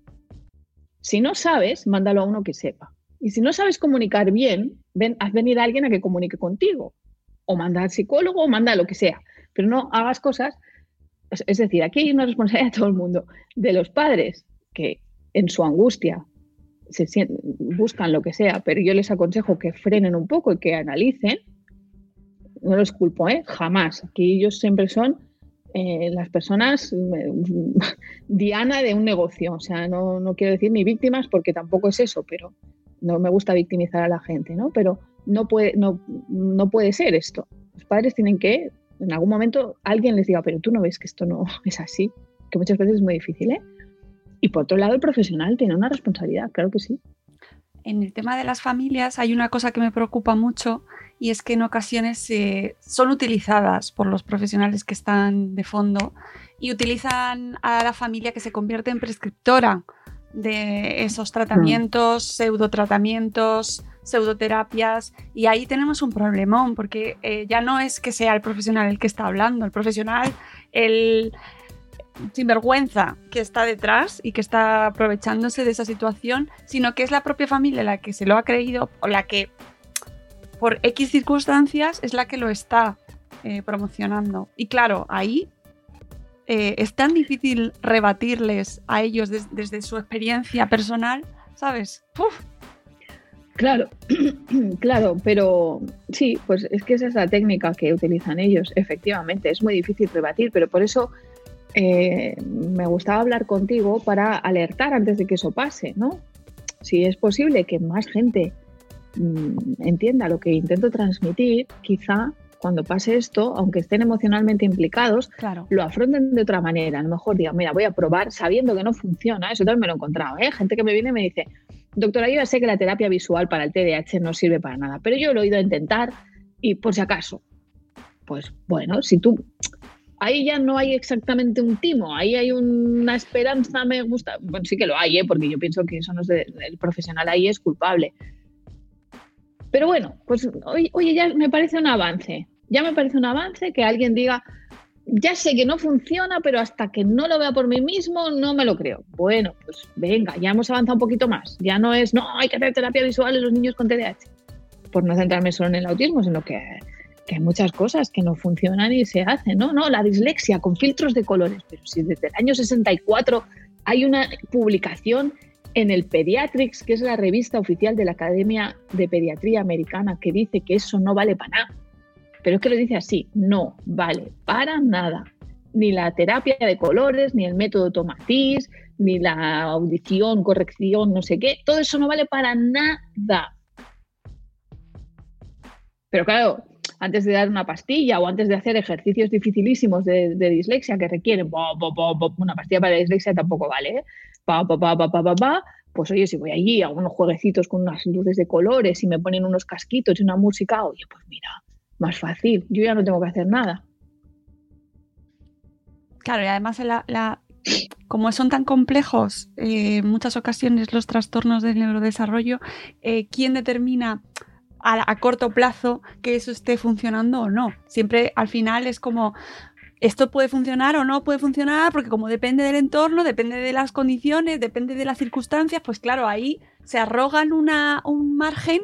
[SPEAKER 4] Si no sabes, mándalo a uno que sepa. Y si no sabes comunicar bien, ven, haz venir a alguien a que comunique contigo. O manda al psicólogo o manda a lo que sea. Pero no hagas cosas... Es decir, aquí hay una responsabilidad de todo el mundo. De los padres que en su angustia se sienten, buscan lo que sea, pero yo les aconsejo que frenen un poco y que analicen. No los culpo, ¿eh? Jamás. Aquí ellos siempre son eh, las personas diana de un negocio. O sea, no, no quiero decir ni víctimas porque tampoco es eso, pero no me gusta victimizar a la gente, ¿no? Pero no puede, no, no puede ser esto. Los padres tienen que, en algún momento, alguien les diga, pero tú no ves que esto no es así, que muchas veces es muy difícil, ¿eh? Y por otro lado, el profesional tiene una responsabilidad, claro que sí.
[SPEAKER 3] En el tema de las familias hay una cosa que me preocupa mucho y es que en ocasiones eh, son utilizadas por los profesionales que están de fondo y utilizan a la familia que se convierte en prescriptora de esos tratamientos, mm. pseudotratamientos, pseudoterapias, y ahí tenemos un problemón porque eh, ya no es que sea el profesional el que está hablando, el profesional, el sinvergüenza que está detrás y que está aprovechándose de esa situación, sino que es la propia familia la que se lo ha creído o la que por X circunstancias es la que lo está eh, promocionando. Y claro, ahí eh, es tan difícil rebatirles a ellos des- desde su experiencia personal, ¿sabes? ¡Uf!
[SPEAKER 4] Claro, claro, pero sí, pues es que esa es la técnica que utilizan ellos, efectivamente, es muy difícil rebatir, pero por eso eh, me gustaba hablar contigo para alertar antes de que eso pase, ¿no? Si es posible que más gente mmm, entienda lo que intento transmitir, quizá cuando pase esto, aunque estén emocionalmente implicados,
[SPEAKER 3] claro,
[SPEAKER 4] lo afronten de otra manera. A lo mejor digan, mira, voy a probar sabiendo que no funciona. Eso también me lo he encontrado, ¿eh? Gente que me viene y me dice, doctora, yo ya sé que la terapia visual para el T D A H no sirve para nada, pero yo lo he ido a intentar y por si acaso. Pues bueno, si tú... Ahí ya no hay exactamente un timo, ahí hay una esperanza, me gusta. Bueno, sí que lo hay, ¿eh? Porque yo pienso que eso no es de, el profesional ahí es culpable. Pero bueno, pues oye, oye, ya me parece un avance. Ya me parece un avance que alguien diga, ya sé que no funciona, pero hasta que no lo vea por mí mismo no me lo creo. Bueno, pues venga, ya hemos avanzado un poquito más. Ya no es, no, hay que hacer terapia visual en los niños con T D A H. Por no centrarme solo en el autismo, sino que... que hay muchas cosas que no funcionan y se hacen, ¿no? No, la dislexia con filtros de colores, pero si desde el año sesenta y cuatro hay una publicación en el Pediatrics, que es la revista oficial de la Academia de Pediatría Americana, que dice que eso no vale para nada. Pero es que lo dice así, no vale para nada. Ni la terapia de colores, ni el método Tomatis, ni la audición, corrección, no sé qué, todo eso no vale para nada. Pero claro, antes de dar una pastilla o antes de hacer ejercicios dificilísimos de, de dislexia que requieren bo, bo, bo, bo, una pastilla para la dislexia tampoco vale, ¿eh? pa, pa, pa, pa, pa, pa, pa. Pues oye, si voy allí a unos jueguecitos con unas luces de colores y me ponen unos casquitos y una música, oye, pues mira, más fácil, yo ya no tengo que hacer nada.
[SPEAKER 3] Claro, y además la, la, como son tan complejos eh, en muchas ocasiones los trastornos del neurodesarrollo, eh, ¿quién determina a, a corto plazo que eso esté funcionando o no? Siempre al final es como, esto puede funcionar o no puede funcionar, porque como depende del entorno, depende de las condiciones, depende de las circunstancias, pues claro, ahí se arrogan una, un margen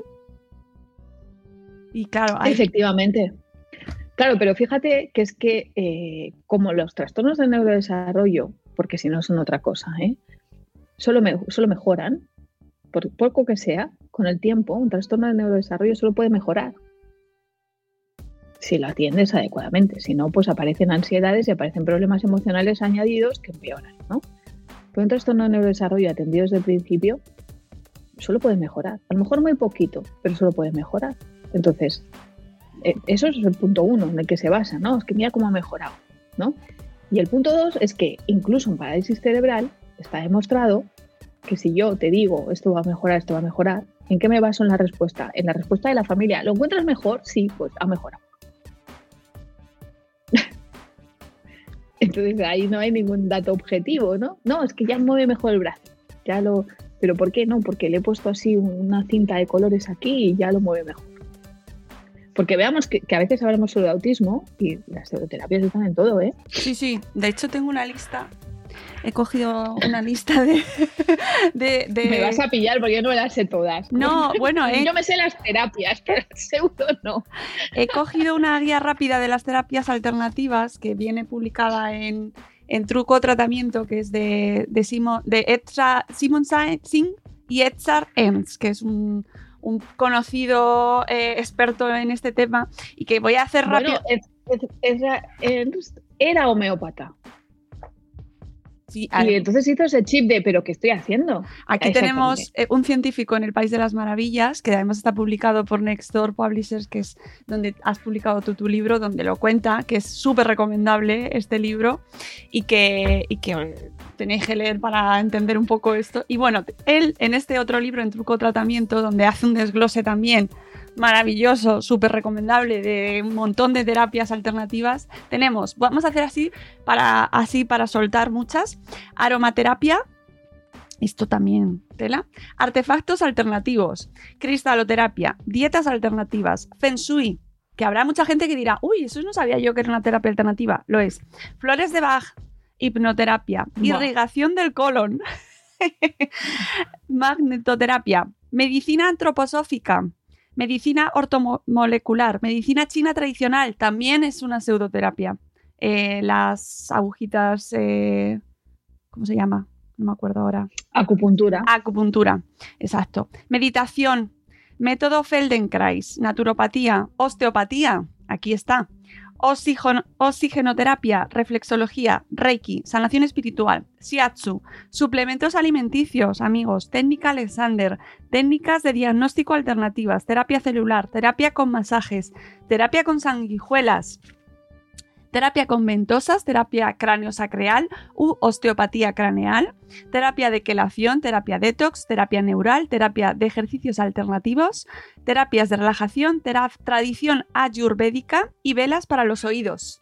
[SPEAKER 3] y claro... Ahí...
[SPEAKER 4] Efectivamente. Claro, pero fíjate que es que eh, como los trastornos del neurodesarrollo, porque si no son otra cosa, ¿eh? solo, me, solo mejoran, por poco que sea, con el tiempo, un trastorno del neurodesarrollo solo puede mejorar si lo atiendes adecuadamente. Si no, pues aparecen ansiedades y aparecen problemas emocionales añadidos que empeoran, ¿no? Pero un trastorno del neurodesarrollo atendido desde el principio solo puede mejorar. A lo mejor muy poquito, pero solo puede mejorar. Entonces, eso es el punto uno en el que se basa, ¿no? Es que mira cómo ha mejorado, ¿no? Y el punto dos es que incluso en parálisis cerebral está demostrado que si yo te digo esto va a mejorar, esto va a mejorar, ¿en qué me baso en la respuesta? En la respuesta de la familia. ¿Lo encuentras mejor? Sí, pues ha mejorado. Entonces ahí no hay ningún dato objetivo, ¿no? No, es que ya mueve mejor el brazo. Ya lo... ¿Pero por qué? No, porque le he puesto así una cinta de colores aquí y ya lo mueve mejor. Porque veamos que, que a veces hablamos solo de autismo y las pseudoterapias están en todo, ¿eh?
[SPEAKER 3] Sí, sí. De hecho, tengo una lista. He cogido una lista de... de, de...
[SPEAKER 4] Me vas a pillar porque yo no me las sé todas.
[SPEAKER 3] No, bueno...
[SPEAKER 4] Eh... Yo me sé las terapias, pero el pseudo no.
[SPEAKER 3] He cogido una guía rápida de las terapias alternativas que viene publicada en, en Truco Tratamiento, que es de, de, Simon, de Edsa, Simon Singh y Edzard Ernst, que es un... un conocido eh, experto en este tema y que voy a hacer rápido.
[SPEAKER 4] Bueno, es, es, es, era homeópata.
[SPEAKER 3] Sí,
[SPEAKER 4] y entonces hizo ese chip de, ¿pero qué estoy haciendo?
[SPEAKER 3] Aquí tenemos eh, un científico en el País de las Maravillas, que además está publicado por Nextdoor Publishers, que es donde has publicado tú tu libro, donde lo cuenta, que es súper recomendable este libro y que, y que tenéis que leer para entender un poco esto. Y bueno, él en este otro libro, en Truco Tratamiento, donde hace un desglose también maravilloso, súper recomendable, de un montón de terapias alternativas, tenemos, vamos a hacer así para, así para soltar muchas: aromaterapia, esto también tela, artefactos alternativos, cristaloterapia, dietas alternativas, feng shui, que habrá mucha gente que dirá, uy, eso no sabía yo que era una terapia alternativa, lo es, flores de Bach, hipnoterapia, irrigación del colon, magnetoterapia, medicina antroposófica, medicina ortomolecular, medicina china tradicional, también es una pseudoterapia. Eh, las agujitas, eh, ¿cómo se llama? No me acuerdo ahora.
[SPEAKER 4] Acupuntura.
[SPEAKER 3] Acupuntura, exacto. Meditación, método Feldenkrais, naturopatía, osteopatía, aquí está. Oxigen- oxigenoterapia, reflexología, reiki, sanación espiritual, shiatsu, suplementos alimenticios, amigos, técnica Alexander, técnicas de diagnóstico alternativas, terapia celular, terapia con masajes, terapia con sanguijuelas, terapia con ventosas, terapia craneosacreal u osteopatía craneal, terapia de quelación, terapia detox, terapia neural, terapia de ejercicios alternativos, terapias de relajación, tera- tradición ayurvédica y velas para los oídos.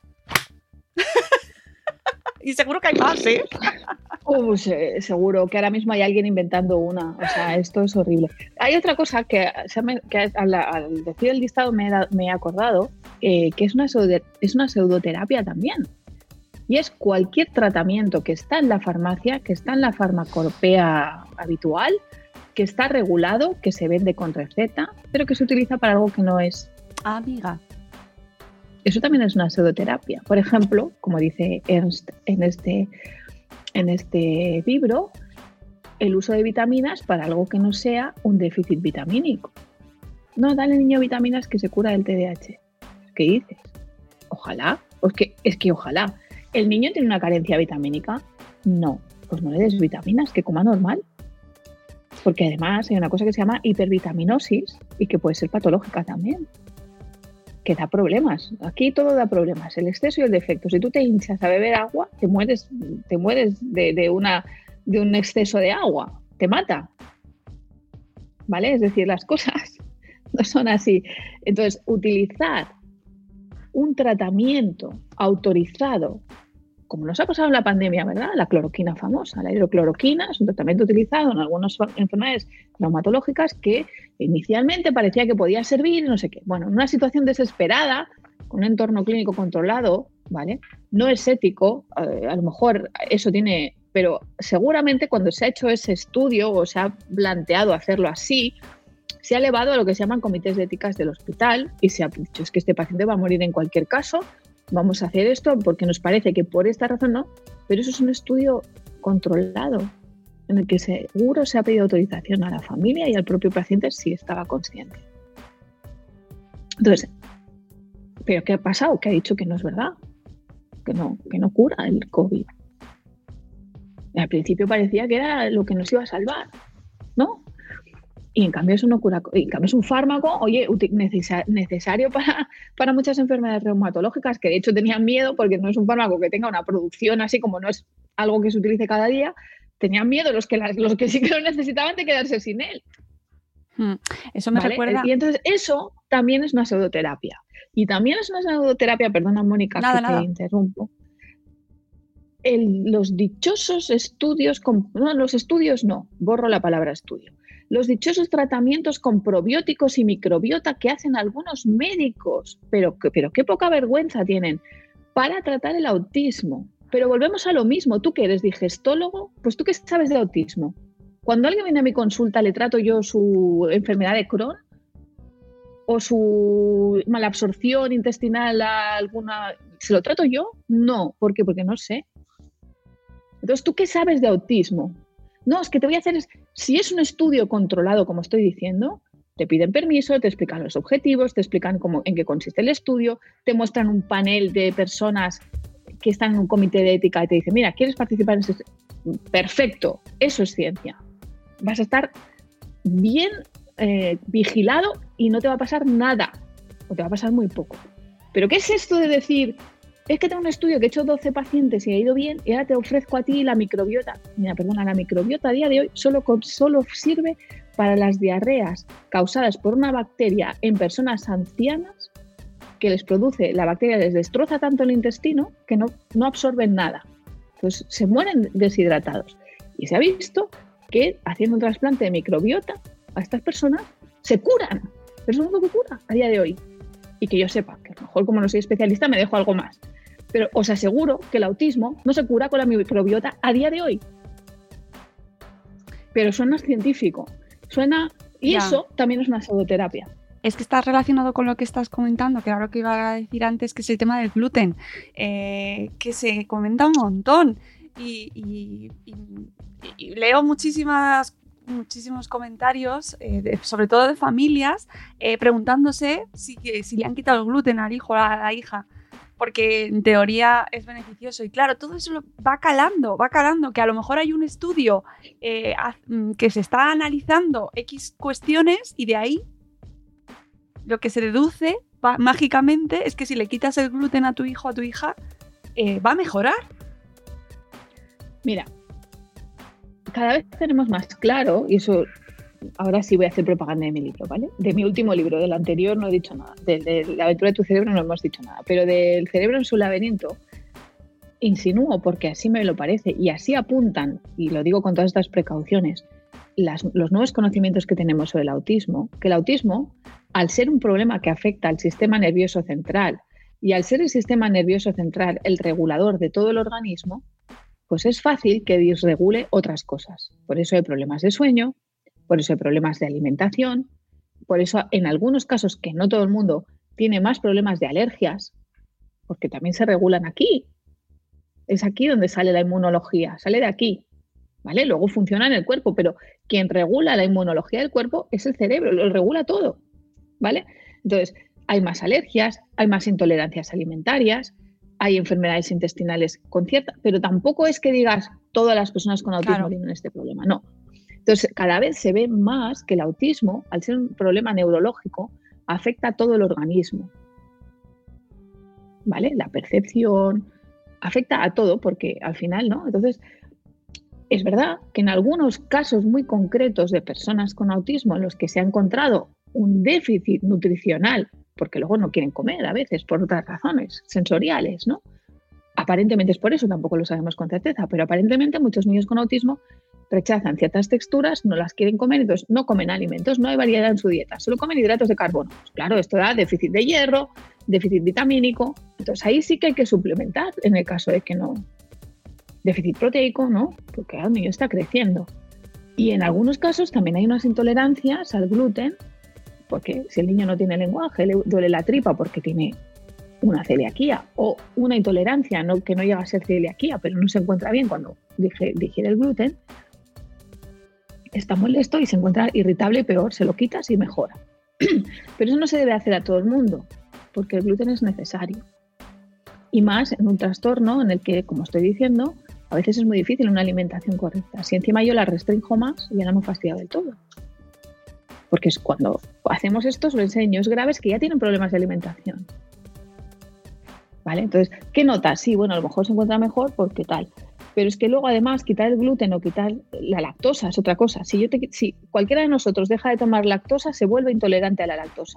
[SPEAKER 3] Y seguro que hay más, ¿eh?
[SPEAKER 4] Uh, se- seguro que ahora mismo hay alguien inventando una. O sea, esto es horrible. Hay otra cosa que, se me- que al, al decir el listado me he, da- me he acordado, eh, que es una, pseudo- es una pseudoterapia también. Y es cualquier tratamiento que está en la farmacia, que está en la farmacopea habitual, que está regulado, que se vende con receta, pero que se utiliza para algo que no es.
[SPEAKER 3] Amiga.
[SPEAKER 4] Eso también es una pseudoterapia. Por ejemplo, como dice Ernst en este, en este libro, el uso de vitaminas para algo que no sea un déficit vitamínico. No, dale al niño vitaminas que se cura del T D A H. ¿Qué dices? Ojalá. Es que, es que ojalá. ¿El niño tiene una carencia vitamínica? No. Pues no le des vitaminas, que coma normal. Porque además hay una cosa que se llama hipervitaminosis y que puede ser patológica también, que da problemas. Aquí todo da problemas, el exceso y el defecto. Si tú te hinchas a beber agua, te mueres, te mueres de, de, una, de un exceso de agua, te mata. ¿Vale? Es decir, las cosas no son así. Entonces, utilizar un tratamiento autorizado, como nos ha pasado en la pandemia, ¿verdad? La cloroquina famosa, la hidrocloroquina es un tratamiento utilizado en algunas enfermedades reumatológicas que inicialmente parecía que podía servir, no sé qué. Bueno, en una situación desesperada, con un entorno clínico controlado, ¿vale? No es ético, eh, a lo mejor eso tiene, pero seguramente cuando se ha hecho ese estudio o se ha planteado hacerlo así, se ha elevado a lo que se llaman comités de éticas del hospital y se ha dicho, es que este paciente va a morir en cualquier caso, vamos a hacer esto porque nos parece que por esta razón no, pero eso es un estudio controlado en el que seguro se ha pedido autorización a la familia y al propio paciente si estaba consciente. Entonces, ¿pero qué ha pasado? Que ha dicho que no es verdad, que no, que no cura el COVID. Al principio parecía que era lo que nos iba a salvar, ¿no? Y en cambio eso no cura, en cambio es un fármaco, oye, necesa- necesario para, para muchas enfermedades reumatológicas, que de hecho tenían miedo porque no es un fármaco que tenga una producción así, como no es algo que se utilice cada día, tenían miedo los que, la, los que sí que lo necesitaban de quedarse sin él.
[SPEAKER 3] Hmm. Eso me
[SPEAKER 4] ¿Vale?
[SPEAKER 3] recuerda...
[SPEAKER 4] Y entonces eso también es una pseudoterapia. Y también es una pseudoterapia, perdona Mónica
[SPEAKER 3] Nada,
[SPEAKER 4] que
[SPEAKER 3] nada.
[SPEAKER 4] te interrumpo, el, los dichosos estudios, con, no, los estudios no, borro la palabra estudio. Los dichosos tratamientos con probióticos y microbiota que hacen algunos médicos, pero, pero qué poca vergüenza tienen, para tratar el autismo. Pero volvemos a lo mismo, tú que eres digestólogo, pues tú qué sabes de autismo. Cuando alguien viene a mi consulta, ¿le trato yo su enfermedad de Crohn? ¿O su malabsorción intestinal alguna? ¿Se lo trato yo? No, ¿por qué? Porque no sé. Entonces, ¿tú qué sabes de autismo? No, es que te voy a hacer... Es, si es un estudio controlado, como estoy diciendo, te piden permiso, te explican los objetivos, te explican cómo, en qué consiste el estudio, te muestran un panel de personas que están en un comité de ética y te dicen, mira, ¿quieres participar en este estudio? Perfecto, eso es ciencia. Vas a estar bien eh, vigilado y no te va a pasar nada, o te va a pasar muy poco. ¿Pero qué es esto de decir... Es que tengo un estudio que he hecho doce pacientes y ha ido bien y ahora te ofrezco a ti la microbiota? Mira, perdona, la microbiota a día de hoy solo, solo sirve para las diarreas causadas por una bacteria en personas ancianas que les produce, la bacteria les destroza tanto el intestino que no, no absorben nada. Entonces se mueren deshidratados. Y se ha visto que haciendo un trasplante de microbiota a estas personas se curan. Pero eso es lo que cura a día de hoy. Y que yo sepa, que a lo mejor como no soy especialista me dejo algo más. Pero os aseguro que el autismo no se cura con la microbiota a día de hoy. Pero suena científico. Suena... Y ya. Eso también es una pseudoterapia.
[SPEAKER 3] Es que está relacionado con lo que estás comentando, que era lo que iba a decir antes, que es el tema del gluten, eh, que se comenta un montón. Y, y, y, y leo muchísimas muchísimos comentarios, eh, de, sobre todo de familias, eh, preguntándose si, si le han quitado el gluten al hijo o a la hija. porque en teoría es beneficioso. Y claro, todo eso va calando, va calando, que a lo mejor hay un estudio eh, que se está analizando X cuestiones y de ahí lo que se deduce va, mágicamente es que si le quitas el gluten a tu hijo o a tu hija, eh, va a mejorar.
[SPEAKER 4] Mira, cada vez tenemos más claro, y eso ahora sí voy a hacer propaganda de mi libro, ¿vale? De mi último libro, del anterior no he dicho nada, de, de La aventura de tu cerebro no hemos dicho nada, pero del cerebro en su laberinto insinúo, porque así me lo parece, y así apuntan, y lo digo con todas estas precauciones, las, los nuevos conocimientos que tenemos sobre el autismo, que el autismo, al ser un problema que afecta al sistema nervioso central, y al ser el sistema nervioso central el regulador de todo el organismo, pues es fácil que disregule otras cosas. Por eso hay problemas de sueño, por eso hay problemas de alimentación, por eso en algunos casos, que no todo el mundo, tiene más problemas de alergias, porque también se regulan aquí. Es aquí donde sale la inmunología, sale de aquí, ¿vale? Luego funciona en el cuerpo, pero quien regula la inmunología del cuerpo es el cerebro, lo regula todo, ¿vale? Entonces, hay más alergias, hay más intolerancias alimentarias, hay enfermedades intestinales con cierta, pero tampoco es que digas todas las personas con autismo claro. tienen este problema, no. Entonces, cada vez se ve más que el autismo, al ser un problema neurológico, afecta a todo el organismo, ¿vale? La percepción, afecta a todo, porque al final, ¿no? Entonces, es verdad que en algunos casos muy concretos de personas con autismo en los que se ha encontrado un déficit nutricional, porque luego no quieren comer a veces por otras razones sensoriales, ¿no? Aparentemente es por eso, tampoco lo sabemos con certeza, pero aparentemente muchos niños con autismo rechazan ciertas texturas, no las quieren comer, entonces no comen alimentos, no hay variedad en su dieta, solo comen hidratos de carbono. Pues claro, esto da déficit de hierro, déficit vitamínico, entonces ahí sí que hay que suplementar en el caso de que no. Déficit proteico, ¿no? Porque el niño está creciendo. Y en algunos casos también hay unas intolerancias al gluten, porque si el niño no tiene lenguaje, le duele la tripa porque tiene una celiaquía o una intolerancia no, que no llega a ser celiaquía, pero no se encuentra bien cuando digiere el gluten, está molesto y se encuentra irritable y peor, se lo quitas y mejora. Pero eso no se debe hacer a todo el mundo, porque el gluten es necesario. Y más en un trastorno en el que, como estoy diciendo, a veces es muy difícil una alimentación correcta. Si encima yo la restringo más, ya la hemos fastidiado del todo. Porque es cuando hacemos esto, suelen ser niños graves que ya tienen problemas de alimentación. ¿Vale? Entonces, ¿qué notas? Sí, bueno, a lo mejor se encuentra mejor porque tal. Pero es que luego, además, quitar el gluten o quitar la lactosa es otra cosa. Si, yo te, si cualquiera de nosotros deja de tomar lactosa, se vuelve intolerante a la lactosa.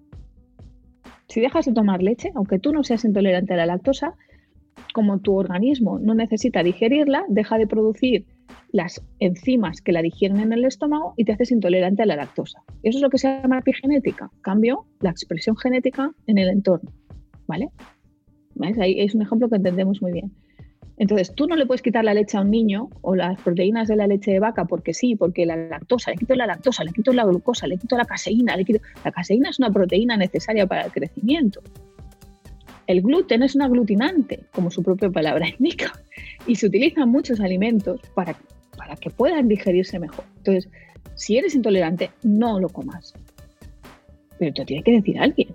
[SPEAKER 4] Si dejas de tomar leche, aunque tú no seas intolerante a la lactosa, como tu organismo no necesita digerirla, deja de producir las enzimas que la digieren en el estómago y te haces intolerante a la lactosa. Eso es lo que se llama epigenética. Cambio la expresión genética en el entorno. ¿Vale? ¿Ves? Ahí es un ejemplo que entendemos muy bien. Entonces, tú no le puedes quitar la leche a un niño o las proteínas de la leche de vaca porque sí, porque la lactosa, le quito la lactosa, le quito la glucosa, le quito la caseína, le quito... La caseína es una proteína necesaria para el crecimiento. El gluten es un aglutinante, como su propia palabra indica, y se utiliza en muchos alimentos para, para que puedan digerirse mejor. Entonces, si eres intolerante, no lo comas. Pero te tiene que decir alguien.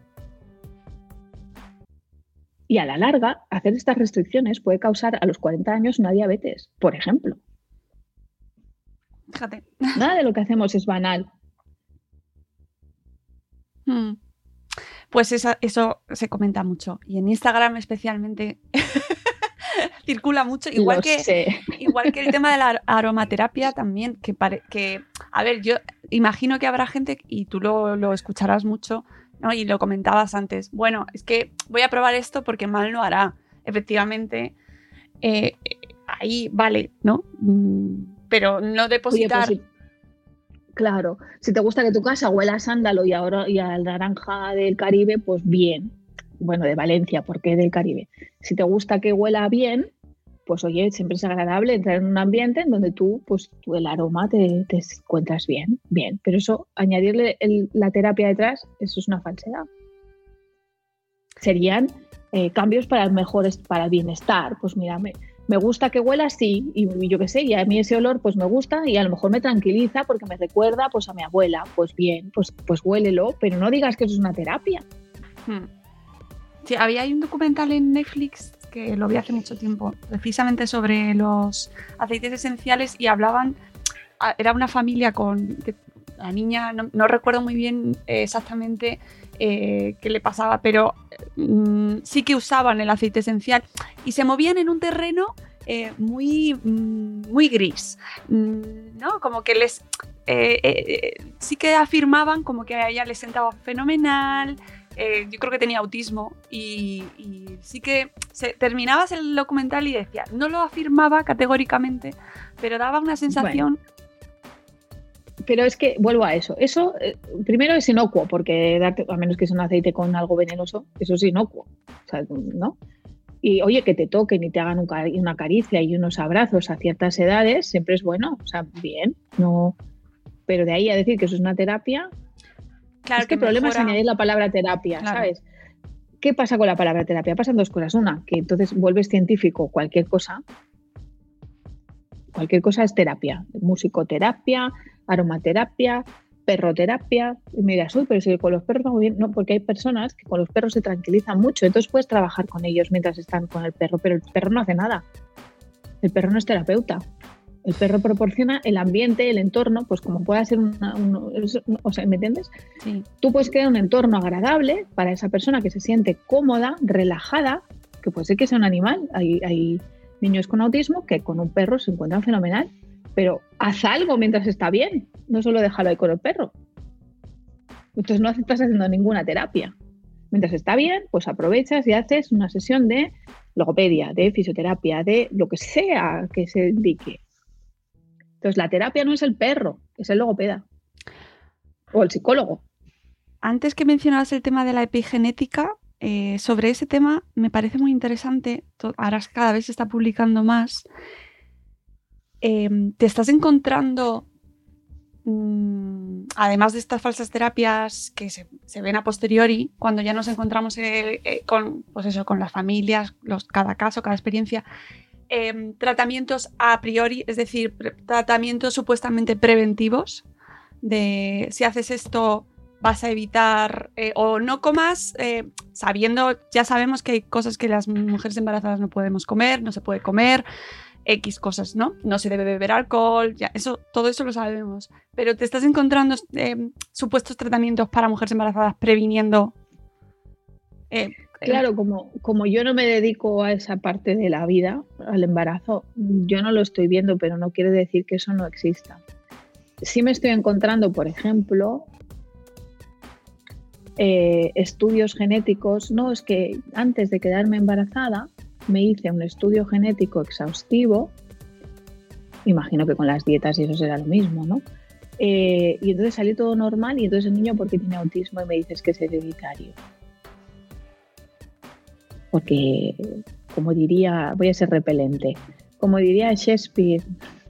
[SPEAKER 4] Y a la larga, hacer estas restricciones puede causar a los cuarenta años una diabetes, por ejemplo.
[SPEAKER 3] Fíjate.
[SPEAKER 4] Nada de lo que hacemos es banal.
[SPEAKER 3] Hmm. Pues eso, eso se comenta mucho. Y en Instagram especialmente circula mucho. Igual que, igual que el tema de la aromaterapia también, que, pare, que a ver, yo imagino que habrá gente, y tú lo, lo escucharás mucho, ¿no? Y lo comentabas antes. Bueno, es que voy a probar esto porque mal no hará. Efectivamente, eh, ahí vale, ¿no? Pero no depositar...
[SPEAKER 4] Oye, pues si, claro, si te gusta que tu casa huela a sándalo y ahora y a naranja del Caribe, pues bien. Bueno, de Valencia, porque del Caribe. Si te gusta que huela bien, pues oye, siempre es agradable entrar en un ambiente en donde tú, pues tú el aroma te, te encuentras bien, bien. Pero eso, añadirle el, la terapia detrás, eso es una falsedad. Serían eh, cambios para el mejor, para el bienestar. Pues mira, me, me gusta que huela así, y, y yo qué sé, y a mí ese olor pues me gusta y a lo mejor me tranquiliza porque me recuerda pues a mi abuela. Pues bien, pues, pues huélelo, pero no digas que eso es una terapia.
[SPEAKER 3] Hmm. Sí, había hay un documental en Netflix que lo vi hace mucho tiempo, precisamente sobre los aceites esenciales y hablaban, era una familia con, la niña, no, no recuerdo muy bien exactamente eh, qué le pasaba, pero mmm, sí que usaban el aceite esencial y se movían en un terreno eh, muy, mmm, muy gris, ¿no? Como que les, eh, eh, sí que afirmaban como que a ella les sentaba fenomenal. Eh, yo creo que tenía autismo y, y sí que se, terminabas el documental y decía, no lo afirmaba categóricamente, pero daba una sensación...
[SPEAKER 4] Bueno, pero es que vuelvo a eso. Eso, eh, primero es inocuo, porque darte, a menos que sea un aceite con algo venenoso, eso es inocuo, o sea, ¿no? Y oye, que te toquen y te hagan un, una caricia y unos abrazos a ciertas edades, siempre es bueno, o sea, bien, no... Pero de ahí a decir que eso es una terapia... Claro, es que, que el problema mejora... es añadir la palabra terapia, claro. ¿Sabes? ¿Qué pasa con la palabra terapia? Pasan dos cosas. Una, que entonces vuelves científico cualquier cosa. Cualquier cosa es terapia. Musicoterapia, aromaterapia, perroterapia. Y me dirás, uy, pero si con los perros va muy bien. No, porque hay personas que con los perros se tranquilizan mucho. Entonces puedes trabajar con ellos mientras están con el perro, pero el perro no hace nada. El perro no es terapeuta. El perro proporciona el ambiente, el entorno, pues como pueda ser una, un, o sea, ¿me entiendes?
[SPEAKER 3] Sí.
[SPEAKER 4] Tú puedes crear un entorno agradable para esa persona que se siente cómoda, relajada, que puede ser que sea un animal. Hay, hay niños con autismo que con un perro se encuentran fenomenal, pero haz algo mientras está bien, no solo déjalo ahí con el perro. Entonces no estás haciendo ninguna terapia. Mientras está bien, pues aprovechas y haces una sesión de logopedia, de fisioterapia, de lo que sea que se indique. Entonces, la terapia no es el perro, es el logopeda o el psicólogo.
[SPEAKER 3] Antes que mencionabas el tema de la epigenética, eh, sobre ese tema me parece muy interesante, ahora cada vez se está publicando más. Eh, ¿Te estás encontrando, mmm, además de estas falsas terapias que se, se ven a posteriori, cuando ya nos encontramos eh, eh, con, pues eso, con las familias, los, cada caso, cada experiencia, Eh, tratamientos a priori, es decir, pre- tratamientos supuestamente preventivos de si haces esto vas a evitar eh, o no comas, eh, sabiendo, ya sabemos que hay cosas que las mujeres embarazadas no podemos comer, no se puede comer, X cosas, ¿no? No se debe beber alcohol, ya, eso, todo eso lo sabemos, pero te estás encontrando eh, supuestos tratamientos para mujeres embarazadas previniendo... Eh,
[SPEAKER 4] Claro, como, como yo no me dedico a esa parte de la vida, al embarazo, yo no lo estoy viendo, pero no quiere decir que eso no exista. Sí me estoy encontrando, por ejemplo, eh, estudios genéticos. No, es que antes de quedarme embarazada me hice un estudio genético exhaustivo. Imagino que con las dietas y eso será lo mismo, ¿no? Eh, y entonces salió todo normal y entonces el niño, ¿por qué tiene autismo? Y me dices que es hereditario. Porque, como diría, voy a ser repelente, como diría Shakespeare,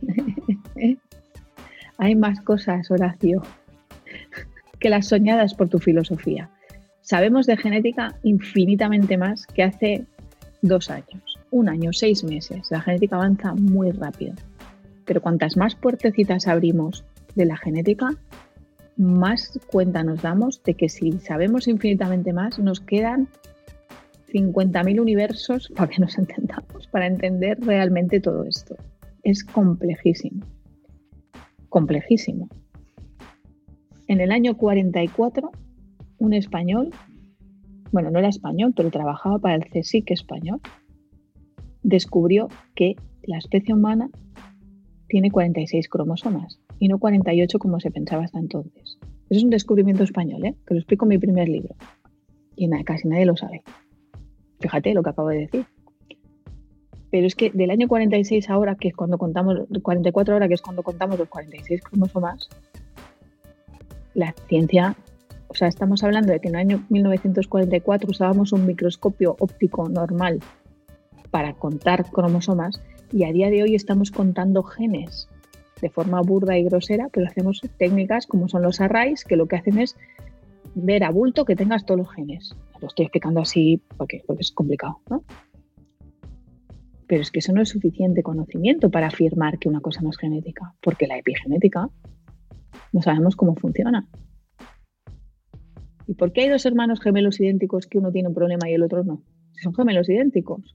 [SPEAKER 4] hay más cosas, Horacio, que las soñadas por tu filosofía. Sabemos de genética infinitamente más que hace dos años, un año, seis meses. La genética avanza muy rápido. Pero cuantas más puertecitas abrimos de la genética, más cuenta nos damos de que si sabemos infinitamente más, nos quedan cincuenta mil universos para que nos entendamos, para entender realmente todo esto. Es complejísimo, complejísimo. En el año cuarenta y cuatro, un español, bueno, no era español, pero trabajaba para el CSIC español, descubrió que la especie humana tiene cuarenta y seis cromosomas y no cuarenta y ocho como se pensaba hasta entonces. Eso es un descubrimiento español, ¿eh? Que lo explico en mi primer libro. Y nada, casi nadie lo sabe. Fíjate lo que acabo de decir. Pero es que del año cuarenta y seis ahora, que es cuando contamos, cuarenta y cuatro ahora, que es cuando contamos los cuarenta y seis cromosomas, la ciencia, o sea, estamos hablando de que en el año mil novecientos cuarenta y cuatro usábamos un microscopio óptico normal para contar cromosomas y a día de hoy estamos contando genes de forma burda y grosera, pero hacemos técnicas como son los arrays, que lo que hacen es ver a bulto que tengas todos los genes. Lo estoy explicando así porque, porque es complicado, ¿no? Pero es que eso no es suficiente conocimiento para afirmar que una cosa no es genética, porque la epigenética no sabemos cómo funciona. ¿Y por qué hay dos hermanos gemelos idénticos que uno tiene un problema y el otro no? Si son gemelos idénticos.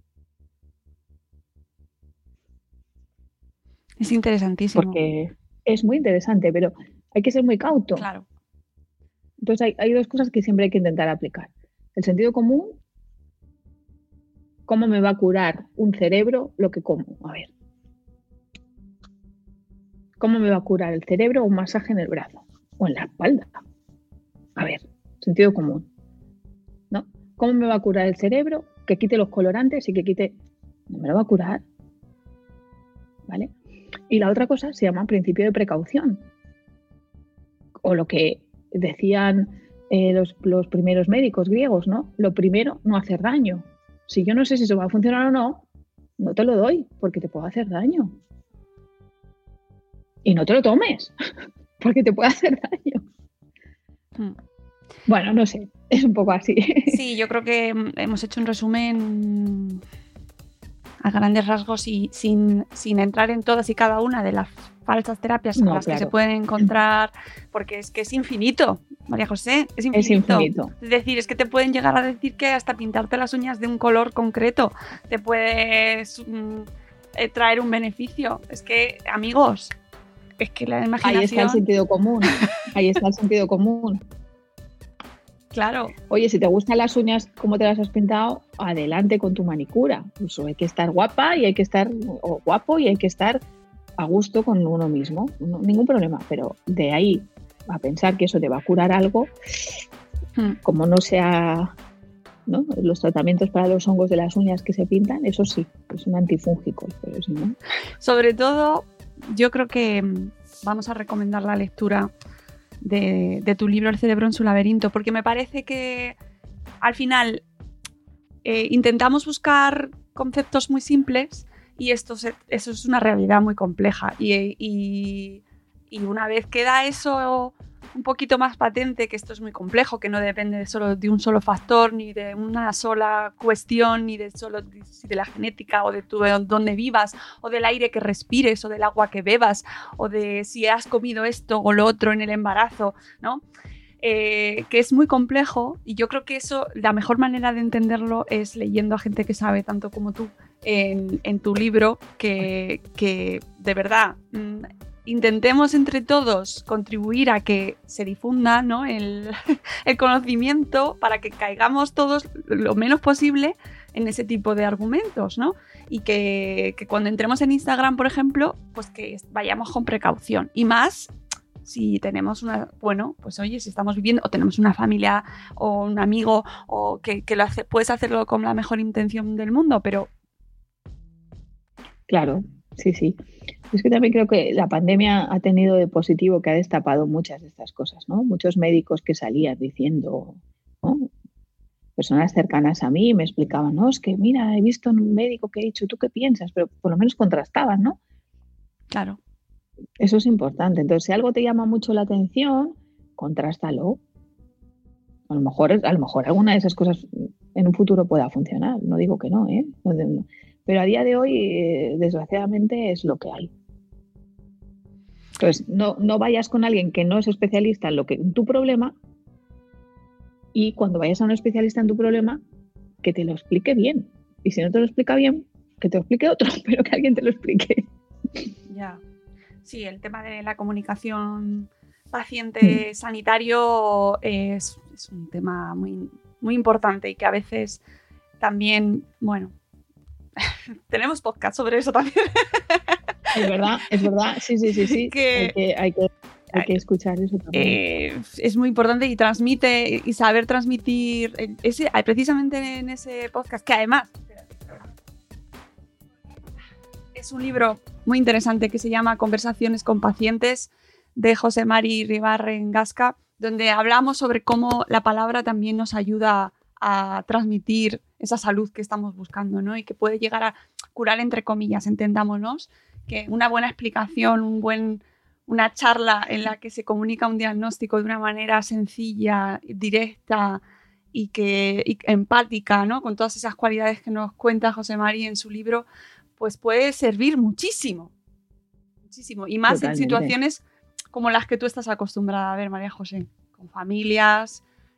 [SPEAKER 3] Es interesantísimo.
[SPEAKER 4] Porque es muy interesante, pero hay que ser muy cauto.
[SPEAKER 3] Claro.
[SPEAKER 4] Entonces hay, hay dos cosas que siempre hay que intentar aplicar. El sentido común, ¿cómo me va a curar un cerebro lo que como? A ver. ¿Cómo me va a curar el cerebro un masaje en el brazo o en la espalda? A ver, sentido común, ¿no? ¿Cómo me va a curar el cerebro? Que quite los colorantes y que quite... No me lo va a curar, ¿vale? Y la otra cosa se llama principio de precaución. O lo que decían eh, los, los primeros médicos griegos, ¿no? Lo primero, no hacer daño. Si yo no sé si eso va a funcionar o no, no te lo doy porque te puedo hacer daño. Y no te lo tomes, porque te puede hacer daño. Hmm. Bueno, no sé, es un poco así.
[SPEAKER 3] Sí, yo creo que hemos hecho un resumen a grandes rasgos y sin, sin entrar en todas y cada una de las falsas terapias no, a las claro. que se pueden encontrar, porque es que es infinito, María José, es infinito.
[SPEAKER 4] Es infinito.
[SPEAKER 3] Es decir, es que te pueden llegar a decir que hasta pintarte las uñas de un color concreto te puedes mm, eh, traer un beneficio. Es que, amigos... Es que la imaginación...
[SPEAKER 4] Ahí está el sentido común. Ahí está el sentido común.
[SPEAKER 3] Claro.
[SPEAKER 4] Oye, si te gustan las uñas como te las has pintado, adelante con tu manicura. Pues hay que estar guapa y hay que estar o guapo y hay que estar a gusto con uno mismo. No, ningún problema. Pero de ahí a pensar que eso te va a curar algo, hmm. como no sea, ¿no? Los tratamientos para los hongos de las uñas que se pintan, eso sí, es un antifúngico. Pero si no...
[SPEAKER 3] Sobre todo... Yo creo que vamos a recomendar la lectura de, de tu libro El cerebro en su laberinto, porque me parece que al final eh, intentamos buscar conceptos muy simples y esto se, eso es una realidad muy compleja. Y, y, y una vez queda eso un poquito más patente, que esto es muy complejo, que no depende solo de un solo factor, ni de una sola cuestión, ni de solo de, de la genética, o de tu, de dónde vivas, o del aire que respires, o del agua que bebas, o de si has comido esto o lo otro en el embarazo, ¿no? Eh, que es muy complejo, y yo creo que eso, la mejor manera de entenderlo es leyendo a gente que sabe tanto como tú en, en tu libro, que, que de verdad... Mmm, intentemos entre todos contribuir a que se difunda, ¿no? el, el conocimiento para que caigamos todos lo menos posible en ese tipo de argumentos, ¿no? Y que, que cuando entremos en Instagram, por ejemplo, pues que vayamos con precaución. Y más si tenemos una, bueno, pues oye, si estamos viviendo o tenemos una familia o un amigo o que, que lo hace, puedes hacerlo con la mejor intención del mundo, pero...
[SPEAKER 4] Claro, sí, sí. Es que también creo que la pandemia ha tenido de positivo que ha destapado muchas de estas cosas, ¿no? Muchos médicos que salían diciendo, ¿no? Personas cercanas a mí me explicaban, no, es que mira, he visto en un médico que ha dicho, ¿tú qué piensas? Pero por lo menos contrastaban, ¿no?
[SPEAKER 3] Claro.
[SPEAKER 4] Eso es importante. Entonces, si algo te llama mucho la atención, contrástalo. A lo mejor, a lo mejor alguna de esas cosas en un futuro pueda funcionar. No digo que no, ¿eh? Pero a día de hoy, eh, desgraciadamente, es lo que hay. Entonces, no, no vayas con alguien que no es especialista en, lo que, en tu problema, y cuando vayas a un especialista en tu problema, que te lo explique bien. Y si no te lo explica bien, que te lo explique otro, pero que alguien te lo explique.
[SPEAKER 3] Ya. Sí, el tema de la comunicación paciente-sanitario es, es un tema muy, muy importante y que a veces también, bueno, tenemos podcast sobre eso también.
[SPEAKER 4] Es verdad, es verdad, sí, sí, sí, sí. Que, hay, que, hay, que, hay que escuchar eso también.
[SPEAKER 3] Eh, es muy importante y transmite y saber transmitir ese, precisamente en ese podcast, que además es un libro muy interesante que se llama Conversaciones con pacientes, de José Mari Ribarren Gasca, donde hablamos sobre cómo la palabra también nos ayuda a transmitir esa salud que estamos buscando, ¿no? Y que puede llegar a curar, entre comillas, entendámonos, que una buena explicación, un buen, una charla en la que se comunica un diagnóstico de una manera sencilla, directa y, que, y empática, ¿no? Con todas esas cualidades que nos cuenta José Mari en su libro, pues puede servir muchísimo, muchísimo. Y más Totalmente. En situaciones como las que tú estás acostumbrada a ver, María José, con familias,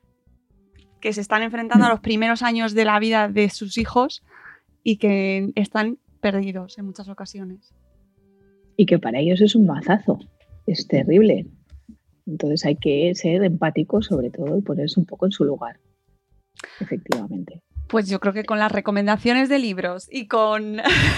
[SPEAKER 3] que se están enfrentando a los primeros años de la vida de sus hijos y que están perdidos en muchas ocasiones.
[SPEAKER 4] Y que para ellos es un mazazo, es terrible. Entonces hay que ser empático sobre todo y ponerse un poco en su lugar, efectivamente.
[SPEAKER 3] Pues yo creo que con las recomendaciones de libros y con...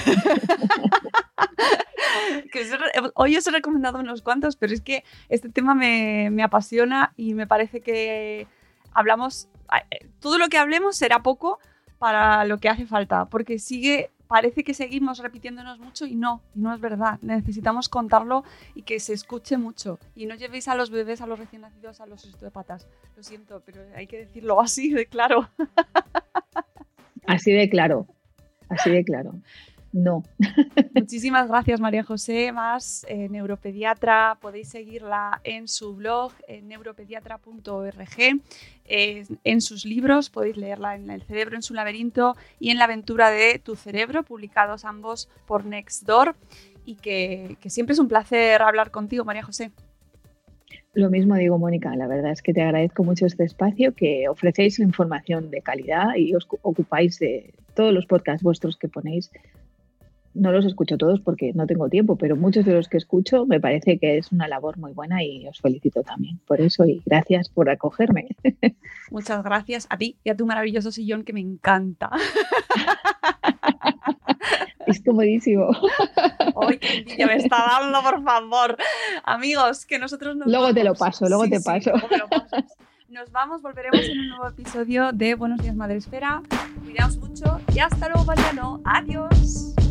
[SPEAKER 3] que hoy os he recomendado unos cuantos, pero es que este tema me, me apasiona y me parece que hablamos... Todo lo que hablemos será poco para lo que hace falta, porque sigue... Parece que seguimos repitiéndonos mucho y no, y no es verdad. Necesitamos contarlo y que se escuche mucho. Y no llevéis a los bebés, a los recién nacidos, a los osteópatas. Lo siento, pero hay que decirlo así de claro.
[SPEAKER 4] Así de claro, así de claro. No.
[SPEAKER 3] Muchísimas gracias, María José Mas, eh, neuropediatra. Podéis seguirla en su blog, en neuropediatra punto org. Eh, en sus libros podéis leerla en El cerebro en su laberinto y en La aventura de tu cerebro, publicados ambos por Nextdoor. Y que, que siempre es un placer hablar contigo, María José.
[SPEAKER 4] Lo mismo digo, Mónica, la verdad es que te agradezco mucho este espacio, que ofrecéis información de calidad y os ocupáis de todos los podcasts vuestros que ponéis. No los escucho todos porque no tengo tiempo, pero muchos de los que escucho me parece que es una labor muy buena y os felicito también por eso y gracias por acogerme.
[SPEAKER 3] Muchas gracias a ti y a tu maravilloso sillón que me encanta.
[SPEAKER 4] Es comodísimo.
[SPEAKER 3] ¡Ay, qué envidia me está dando, por favor! Amigos, que nosotros nos
[SPEAKER 4] Luego
[SPEAKER 3] vamos.
[SPEAKER 4] te lo paso, luego
[SPEAKER 3] sí,
[SPEAKER 4] te
[SPEAKER 3] sí,
[SPEAKER 4] paso.
[SPEAKER 3] Luego me lo pasas. Nos vamos, volveremos en un nuevo episodio de Buenos Días Madresfera. Cuidaos mucho y hasta luego, Mariano. Adiós.